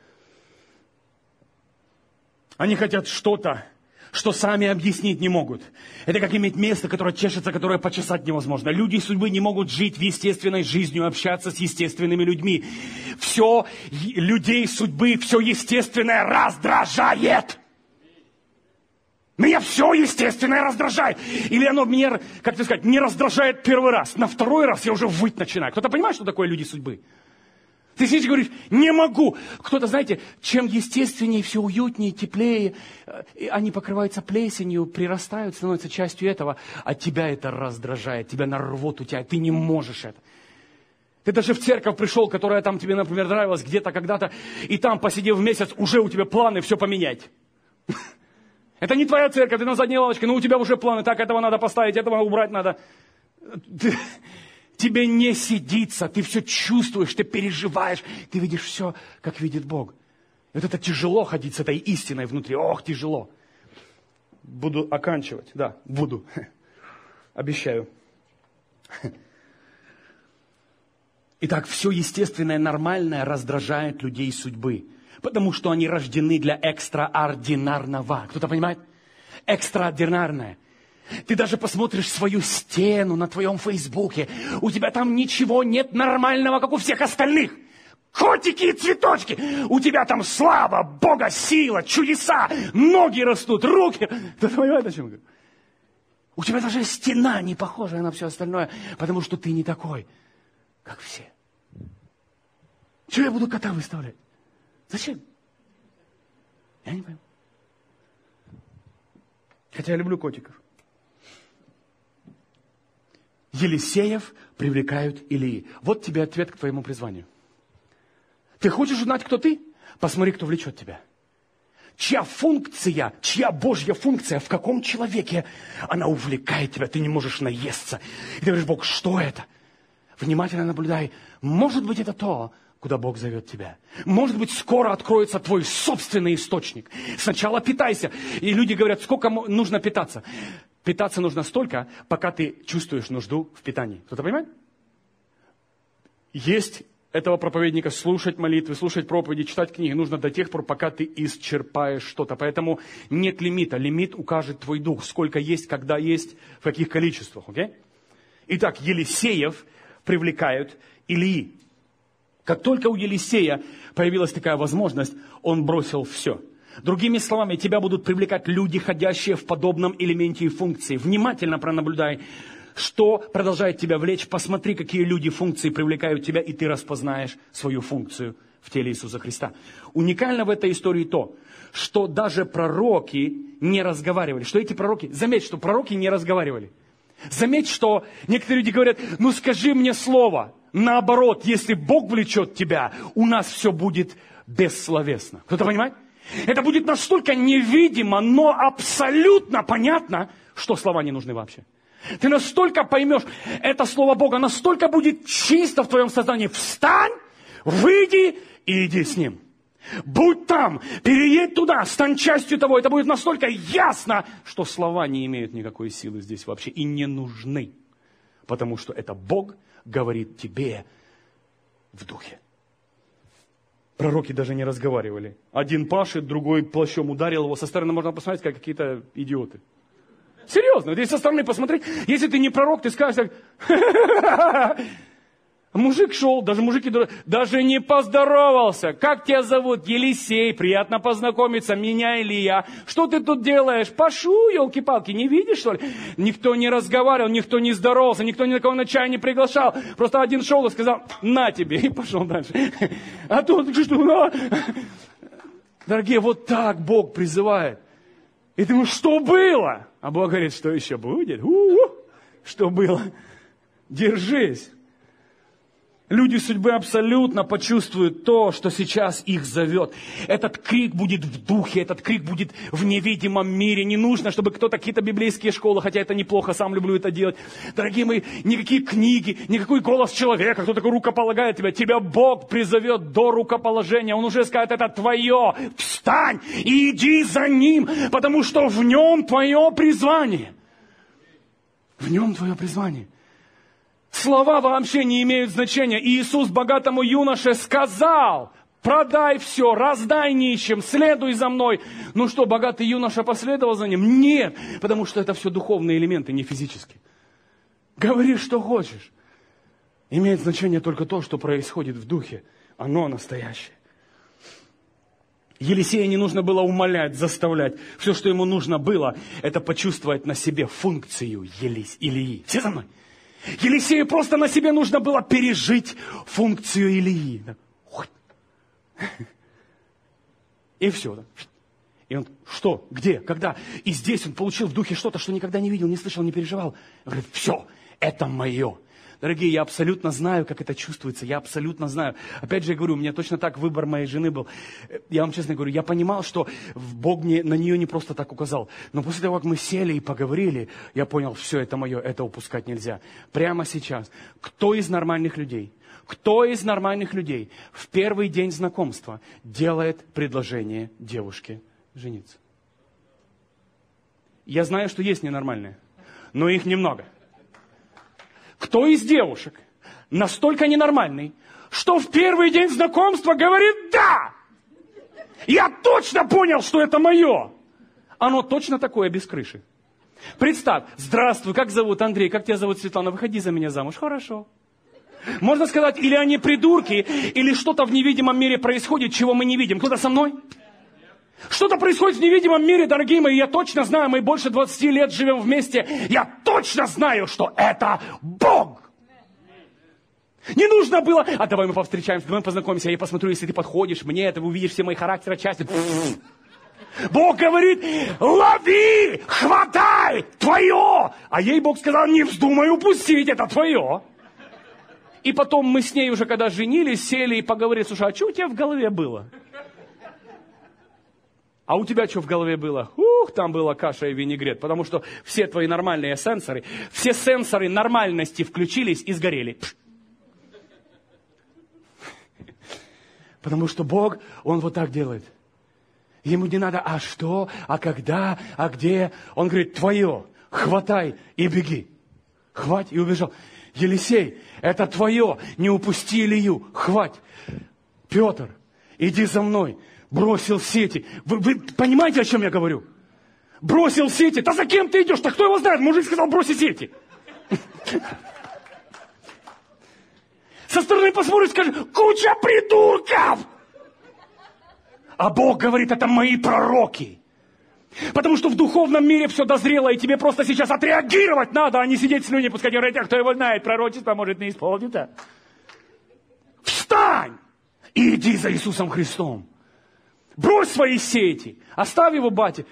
Они хотят что-то, что сами объяснить не могут. Это как иметь место, которое чешется, которое почесать невозможно. Люди судьбы не могут жить в естественной жизнью, общаться с естественными людьми. Все людей судьбы, все естественное раздражает. Меня все естественное раздражает. Или оно меня, как тебе сказать, не раздражает первый раз. На второй раз я уже выть начинаю. Кто-то понимает, что такое люди судьбы? Ты сидишь и говоришь, не могу. Кто-то, знаете, чем естественнее, все уютнее, теплее, они покрываются плесенью, прирастают, становятся частью этого, а тебя это раздражает, тебя нарвут у тебя, ты не можешь это. Ты даже в церковь пришел, которая там тебе, например, нравилась где-то, когда-то, и там, посидев месяц, уже у тебя планы все поменять. Это не твоя церковь, ты на задней лавочке, но у тебя уже планы, так, этого надо поставить, этого убрать надо. Тебе не сидится, ты все чувствуешь, ты переживаешь, ты видишь все, как видит Бог. И вот это тяжело ходить с этой истиной внутри, ох, тяжело. Буду оканчивать, да, буду, обещаю. Итак, все естественное, нормальное раздражает людей судьбы, потому что они рождены для экстраординарного. Кто-то понимает? Экстраординарное. Ты даже посмотришь свою стену на твоем фейсбуке. У тебя там ничего нет нормального, как у всех остальных. Котики и цветочки. У тебя там слава, Бога, сила, чудеса. Ноги растут, руки. Ты понимаешь, о чем я говорю? У тебя даже стена не похожая на все остальное, потому что ты не такой, как все. Чего я буду кота выставлять? Зачем? Я не понимаю. Хотя я люблю котиков. Елисеев привлекают Илии. Вот тебе ответ к твоему призванию. Ты хочешь узнать, кто ты? Посмотри, кто влечет тебя. Чья функция, чья Божья функция, в каком человеке она увлекает тебя, ты не можешь наесться. И ты говоришь, Бог, что это? Внимательно наблюдай. Может быть, это то, куда Бог зовет тебя. Может быть, скоро откроется твой собственный источник. Сначала питайся. И люди говорят, сколько нужно питаться? Питаться нужно столько, пока ты чувствуешь нужду в питании. Кто-то понимает? Есть этого проповедника, слушать молитвы, слушать проповеди, читать книги нужно до тех пор, пока ты исчерпаешь что-то. Поэтому нет лимита. Лимит укажет твой дух, сколько есть, когда есть, в каких количествах. Okay? Итак, Елисеев привлекают Илии. Как только у Елисея появилась такая возможность, он бросил все. Другими словами, тебя будут привлекать люди, ходящие в подобном элементе и функции. Внимательно пронаблюдай, что продолжает тебя влечь. Посмотри, какие люди, функции привлекают тебя, и ты распознаешь свою функцию в теле Иисуса Христа. Уникально в этой истории то, что даже пророки не разговаривали. Что эти пророки, заметь, что пророки не разговаривали. Заметь, что некоторые люди говорят, ну скажи мне слово. Наоборот, если Бог влечет тебя, у нас все будет бессловесно. Кто-то понимает? Это будет настолько невидимо, но абсолютно понятно, что слова не нужны вообще. Ты настолько поймешь, это Слово Бога настолько будет чисто в твоем сознании. Встань, выйди и иди с Ним. Будь там, переедь туда, стань частью того. Это будет настолько ясно, что слова не имеют никакой силы здесь вообще и не нужны. Потому что это Бог говорит тебе в духе. Пророки даже не разговаривали. Один пашет, другой плащом ударил его. Со стороны можно посмотреть, как какие-то идиоты. Серьезно, вот если со стороны посмотреть, если ты не пророк, ты скажешь так, мужик шел, даже мужики, даже не поздоровался. Как тебя зовут? Елисей, приятно познакомиться, меня Илья. Что ты тут делаешь? Пашу, елки-палки, не видишь, что ли? Никто не разговаривал, никто не здоровался, никто ни на кого на чай не приглашал. Просто один шел и сказал, на тебе, и пошел дальше. А тут, что, дорогие, вот так Бог призывает. И ты думаешь, что было? А Бог говорит, что еще будет? У-у-у. Что было? Держись. Люди судьбы абсолютно почувствуют то, что сейчас их зовет. Этот крик будет в духе, этот крик будет в невидимом мире. Не нужно, чтобы кто-то, какие-то библейские школы, хотя это неплохо, сам люблю это делать. Дорогие мои, никакие книги, никакой голос человека, кто такой рукополагает тебя. Тебя Бог призовет до рукоположения. Он уже скажет, это твое. Встань и иди за Ним, потому что в Нем твое призвание. В Нем твое призвание. Слова вообще не имеют значения. Иисус богатому юноше сказал, продай все, раздай нищим, следуй за мной. Ну что, богатый юноша последовал за ним? Нет, потому что это все духовные элементы, не физические. Говори, что хочешь. Имеет значение только то, что происходит в духе. Оно настоящее. Елисея не нужно было умолять, заставлять. Все, что ему нужно было, это почувствовать на себе функцию Елис, Илии. Все за мной? Елисею просто на себе нужно было пережить функцию Илии. И все. И он, что, где, когда? И здесь он получил в духе что-то, что никогда не видел, не слышал, не переживал. Он говорит, все, это мое. Дорогие, я абсолютно знаю, как это чувствуется, я абсолютно знаю. Опять же, я говорю, у меня точно так выбор моей жены был. Я вам честно говорю, я понимал, что Бог не, на нее не просто так указал. Но после того, как мы сели и поговорили, я понял, все, это мое, это упускать нельзя. Прямо сейчас. Кто из нормальных людей, кто из нормальных людей в первый день знакомства делает предложение девушке жениться? Я знаю, что есть ненормальные, но их немного. Кто из девушек настолько ненормальный, что в первый день знакомства говорит «да». Я точно понял, что это мое. Оно точно такое, без крыши. Представь, здравствуй, как зовут Андрей, как тебя зовут Светлана, выходи за меня замуж, хорошо. Можно сказать, или они придурки, или что-то в невидимом мире происходит, чего мы не видим. Кто-то со мной? Что-то происходит в невидимом мире, дорогие мои, я точно знаю, мы больше двадцати лет живем вместе, я точно знаю, что это Бог. Не нужно было, а давай мы повстречаемся, давай мы познакомимся, я посмотрю, если ты подходишь мне, ты увидишь все мои характеры, части. Бог говорит, лови, хватай, твое. А ей Бог сказал, не вздумай упустить, это твое. И потом мы с ней уже, когда женились, сели и поговорили, слушай, а что у тебя в голове было? А у тебя что в голове было? Ух, там была каша и винегрет. Потому что все твои нормальные сенсоры, все сенсоры нормальности включились и сгорели. Потому что Бог, Он вот так делает. Ему не надо, а что, а когда, а где. Он говорит, твое, хватай и беги. Хвать и убежал. Елисей, это твое, не упусти Илью, хвать. Петр, иди за мной. Бросил сети. Вы, вы понимаете, о чем я говорю? Бросил сети. Да за кем ты идешь? Да кто его знает? Мужик сказал, броси сети. Со стороны посмотришь, скажешь, куча придурков. А Бог говорит, это мои пророки. Потому что в духовном мире все дозрело, и тебе просто сейчас отреагировать надо, а не сидеть слюни пускать и говорить, а кто его знает, пророчество может не исполниться. Встань и иди за Иисусом Христом. Брось свои сети, оставь его бате.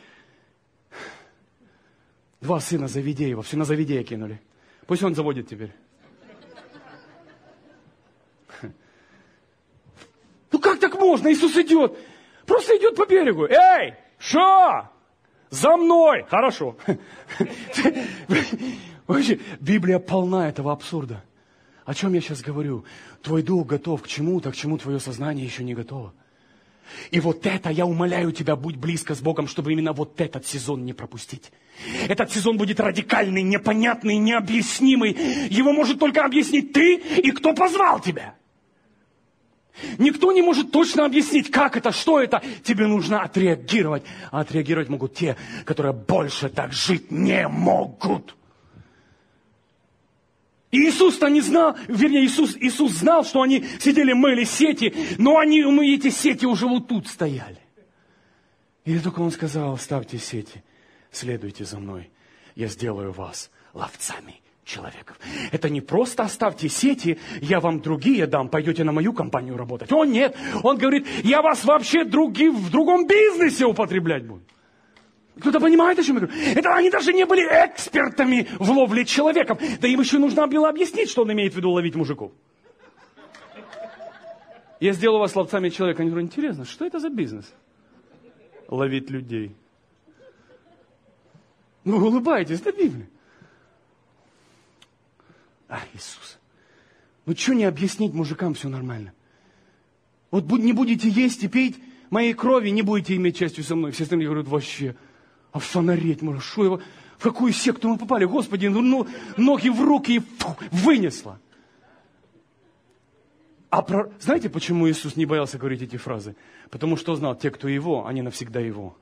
Два сына Завидеева, все на Завидея кинули. Пусть он заводит теперь. Ну как так можно? Иисус идет, просто идет по берегу. Эй, что? За мной! Хорошо. Вообще, Библия полна этого абсурда. О чем я сейчас говорю? Твой дух готов к чему-то, к чему твое сознание еще не готово. И вот это, я умоляю тебя, будь близко с Богом, чтобы именно вот этот сезон не пропустить. Этот сезон будет радикальный, непонятный, необъяснимый. Его может только объяснить ты и кто позвал тебя. Никто не может точно объяснить, как это, что это. Тебе нужно отреагировать. А отреагировать могут те, которые больше так жить не могут. И Иисус-то не знал, вернее, Иисус, Иисус знал, что они сидели, мыли сети, но они, ну, эти сети уже вот тут стояли. И только Он сказал: ставьте сети, следуйте за мной, я сделаю вас ловцами человеков. Это не просто оставьте сети, я вам другие дам, пойдете на мою компанию работать. О, нет, Он говорит: я вас вообще други, в другом бизнесе употреблять буду. Кто-то понимает, о чем я говорю? Это они даже не были экспертами в ловле человеков. Да им еще нужно было объяснить, что он имеет в виду ловить мужиков. Я сделал вас ловцами человека. Они говорят: интересно, что это за бизнес? Ловить людей. Ну, вы улыбаетесь, это Библия. А, Иисус. Ну, что не объяснить мужикам, все нормально. Вот не будете есть и пить моей крови, не будете иметь частью со мной. Все остальные говорят: вообще... А фонареть можно, что его, в какую секту мы попали? Господи, ну, ноги в руки и фу, вынесло. А про... знаете, почему Иисус не боялся говорить эти фразы? Потому что знал, те, кто его, они навсегда его.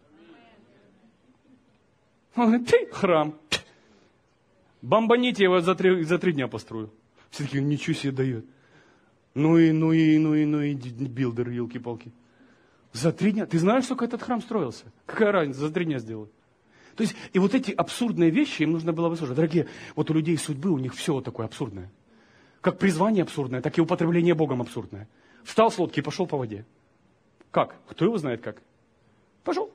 Он говорит: ты храм. Бомбаните, я его за три, за три дня построю. Все такие: ничего себе дает. Ну и, ну и, ну и, ну и билдер, елки-палки. За три дня? Ты знаешь, сколько этот храм строился? Какая разница, за три дня сделают. То есть, и вот эти абсурдные вещи им нужно было выслушать. Дорогие, вот у людей судьбы, у них все вот такое абсурдное. Как призвание абсурдное, так и употребление Богом абсурдное. Встал с лодки и пошел по воде. Как? Кто его знает как? Пошел.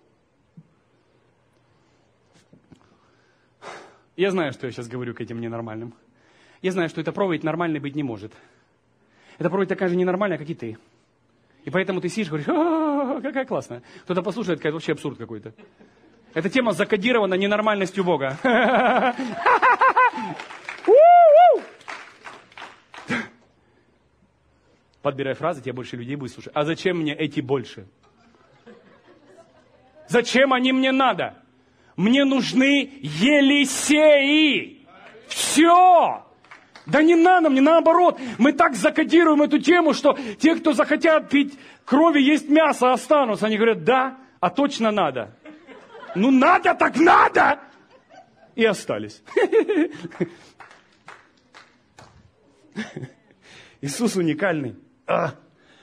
Я знаю, что я сейчас говорю к этим ненормальным. Я знаю, что эта проповедь нормальной быть не может. Эта проповедь такая же ненормальная, как и ты. И поэтому ты сидишь и говоришь: а, какая классная. Кто-то послушает, какая вообще абсурд какой-то. Эта тема закодирована ненормальностью Бога. Подбирай фразы, тебе больше людей будет слушать. А зачем мне эти больше? Зачем они мне надо? Мне нужны Елисеи. Все. Да не надо, мне наоборот. Мы так закодируем эту тему, что те, кто захотят пить крови, есть мясо, останутся. Они говорят: да, а точно надо. Ну надо, так надо! И остались. Иисус уникальный. А.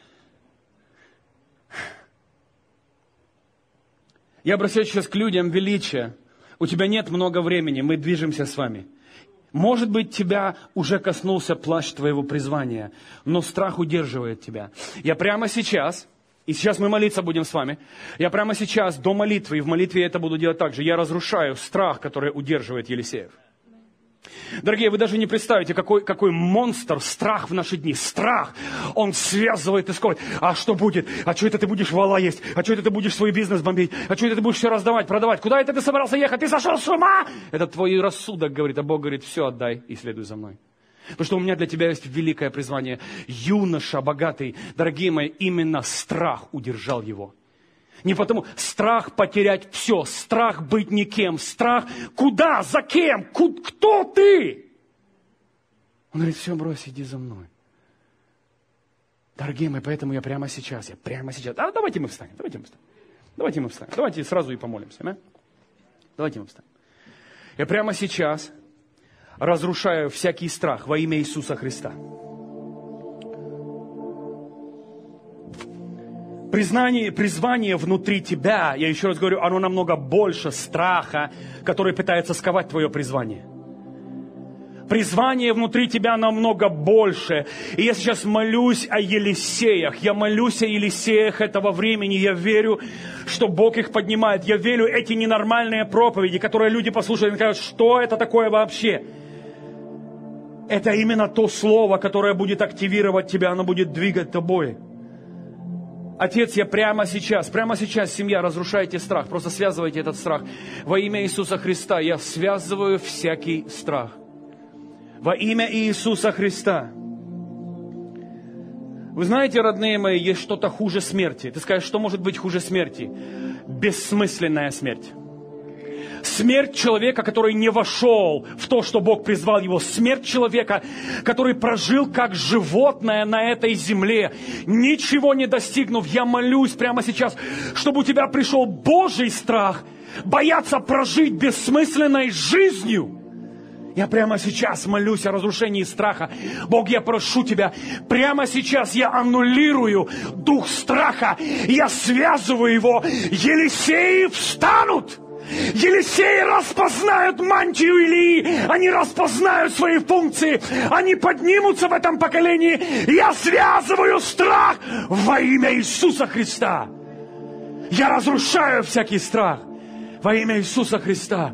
Я обращаюсь сейчас к людям величия. У тебя нет много времени, мы движемся с вами. Может быть, тебя уже коснулся плащ твоего призвания, но страх удерживает тебя. Я прямо сейчас, и сейчас мы молиться будем с вами, я прямо сейчас до молитвы, и в молитве я это буду делать так же, я разрушаю страх, который удерживает Елисеев. Дорогие, вы даже не представите, какой, какой монстр страх в наши дни. Страх, он связывает и скорбь. А что будет? А что это ты будешь вала есть? А что это ты будешь свой бизнес бомбить? А что это ты будешь все раздавать, продавать? Куда это ты собрался ехать? Ты сошел с ума? Это твой рассудок говорит, а Бог говорит: все отдай и следуй за мной. Потому что у меня для тебя есть великое призвание. Юноша богатый, дорогие мои, именно страх удержал его. Не потому, страх потерять все, страх быть никем, страх куда, за кем, ку- кто ты? Он говорит: все брось, иди за мной. Дорогие мои, поэтому я прямо сейчас, я прямо сейчас. А давайте мы встанем, давайте мы встанем. Давайте мы встанем, давайте сразу и помолимся. А? Давайте мы встанем. Я прямо сейчас разрушаю всякий страх во имя Иисуса Христа. Признание, призвание внутри тебя, я еще раз говорю, оно намного больше страха, который пытается сковать твое призвание. Призвание внутри тебя намного больше. И я сейчас молюсь о Елисеях. Я молюсь о Елисеях этого времени. Я верю, что Бог их поднимает. Я верю, эти ненормальные проповеди, которые люди послушают и скажут: что это такое вообще? Это именно то слово, которое будет активировать тебя, оно будет двигать тобой. Отец, я прямо сейчас, прямо сейчас, семья, разрушайте страх. Просто связывайте этот страх. Во имя Иисуса Христа я связываю всякий страх. Во имя Иисуса Христа. Вы знаете, родные мои, есть что-то хуже смерти. Ты скажешь, что может быть хуже смерти? Бессмысленная смерть. Смерть человека, который не вошел в то, что Бог призвал его. Смерть человека, который прожил как животное на этой земле, ничего не достигнув. Я молюсь прямо сейчас, чтобы у тебя пришел Божий страх, бояться прожить бессмысленной жизнью. Я прямо сейчас молюсь о разрушении страха. Бог, я прошу Тебя, прямо сейчас я аннулирую дух страха. Я связываю его. Елисеи встанут. Елисеи распознают мантию Илии. Они распознают свои функции. Они поднимутся в этом поколении. Я связываю страх во имя Иисуса Христа. Я разрушаю всякий страх во имя Иисуса Христа.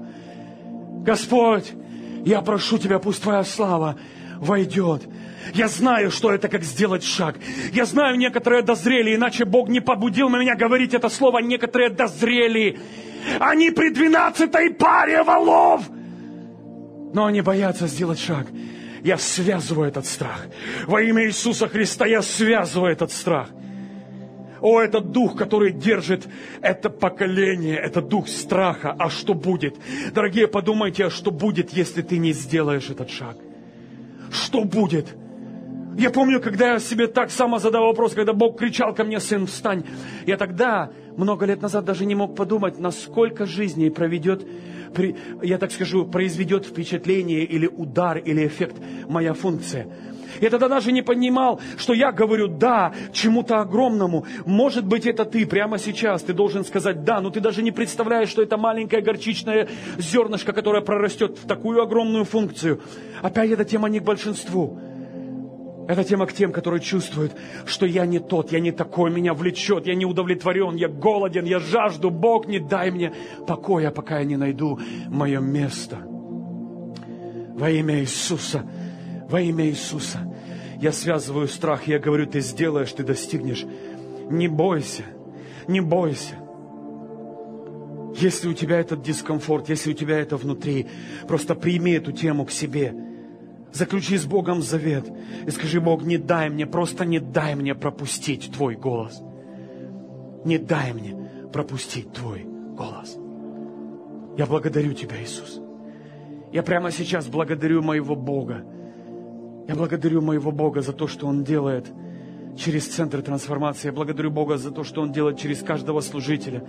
Господь, я прошу Тебя, пусть Твоя слава войдет. Я знаю, что это, как сделать шаг. Я знаю, некоторые дозрели, иначе Бог не побудил меня говорить это слово. Некоторые дозрели. Они при двенадцатой паре валов. Но они боятся сделать шаг. Я связываю этот страх. Во имя Иисуса Христа я связываю этот страх. О, этот дух, который держит это поколение, это дух страха. А что будет? Дорогие, подумайте, а что будет, если ты не сделаешь этот шаг? Что будет? Я помню, когда я себе так само задал вопрос, когда Бог кричал ко мне: сын, встань. Я тогда, много лет назад, даже не мог подумать, насколько жизней проведет, я так скажу, произведет впечатление или удар, или эффект моя функция. Я тогда даже не понимал, что я говорю «да» чему-то огромному. Может быть, это ты прямо сейчас. Ты должен сказать «да», но ты даже не представляешь, что это маленькое горчичное зернышко, которое прорастет в такую огромную функцию. Опять эта тема не к большинству. Это тема к тем, которые чувствуют, что я не тот, я не такой, меня влечет, я не удовлетворен, я голоден, я жажду. Бог, не дай мне покоя, пока я не найду мое место. Во имя Иисуса. Во имя Иисуса я связываю страх, я говорю, ты сделаешь, ты достигнешь. Не бойся, не бойся. Если у тебя этот дискомфорт, если у тебя это внутри, просто прими эту тему к себе. Заключи с Богом завет и скажи: Бог, не дай мне, просто не дай мне пропустить Твой голос. Не дай мне пропустить Твой голос. Я благодарю Тебя, Иисус. Я прямо сейчас благодарю моего Бога. Я благодарю моего Бога за то, что Он делает через Центр трансформации. Я благодарю Бога за то, что Он делает через каждого служителя.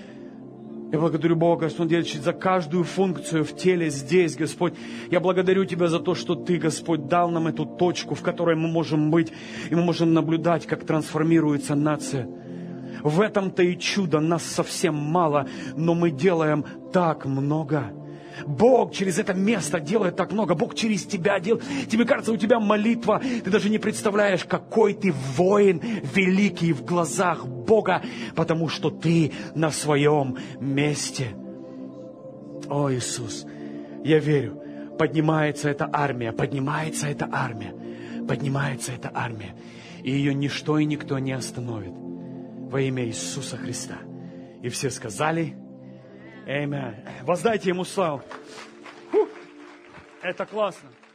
Я благодарю Бога, что Он делает за каждую функцию в теле здесь, Господь. Я благодарю Тебя за то, что Ты, Господь, дал нам эту точку, в которой мы можем быть, и мы можем наблюдать, как трансформируется нация. В этом-то и чудо, нас совсем мало, но мы делаем так много. Бог через это место делает так много. Бог через тебя делает. Тебе кажется, у тебя молитва. Ты даже не представляешь, какой ты воин великий в глазах Бога, потому что ты на своем месте. О, Иисус, я верю. Поднимается эта армия, поднимается эта армия, поднимается эта армия. И ее ничто и никто не остановит. Во имя Иисуса Христа. И все сказали... Аминь. Воздайте Ему славу. Фу, это классно.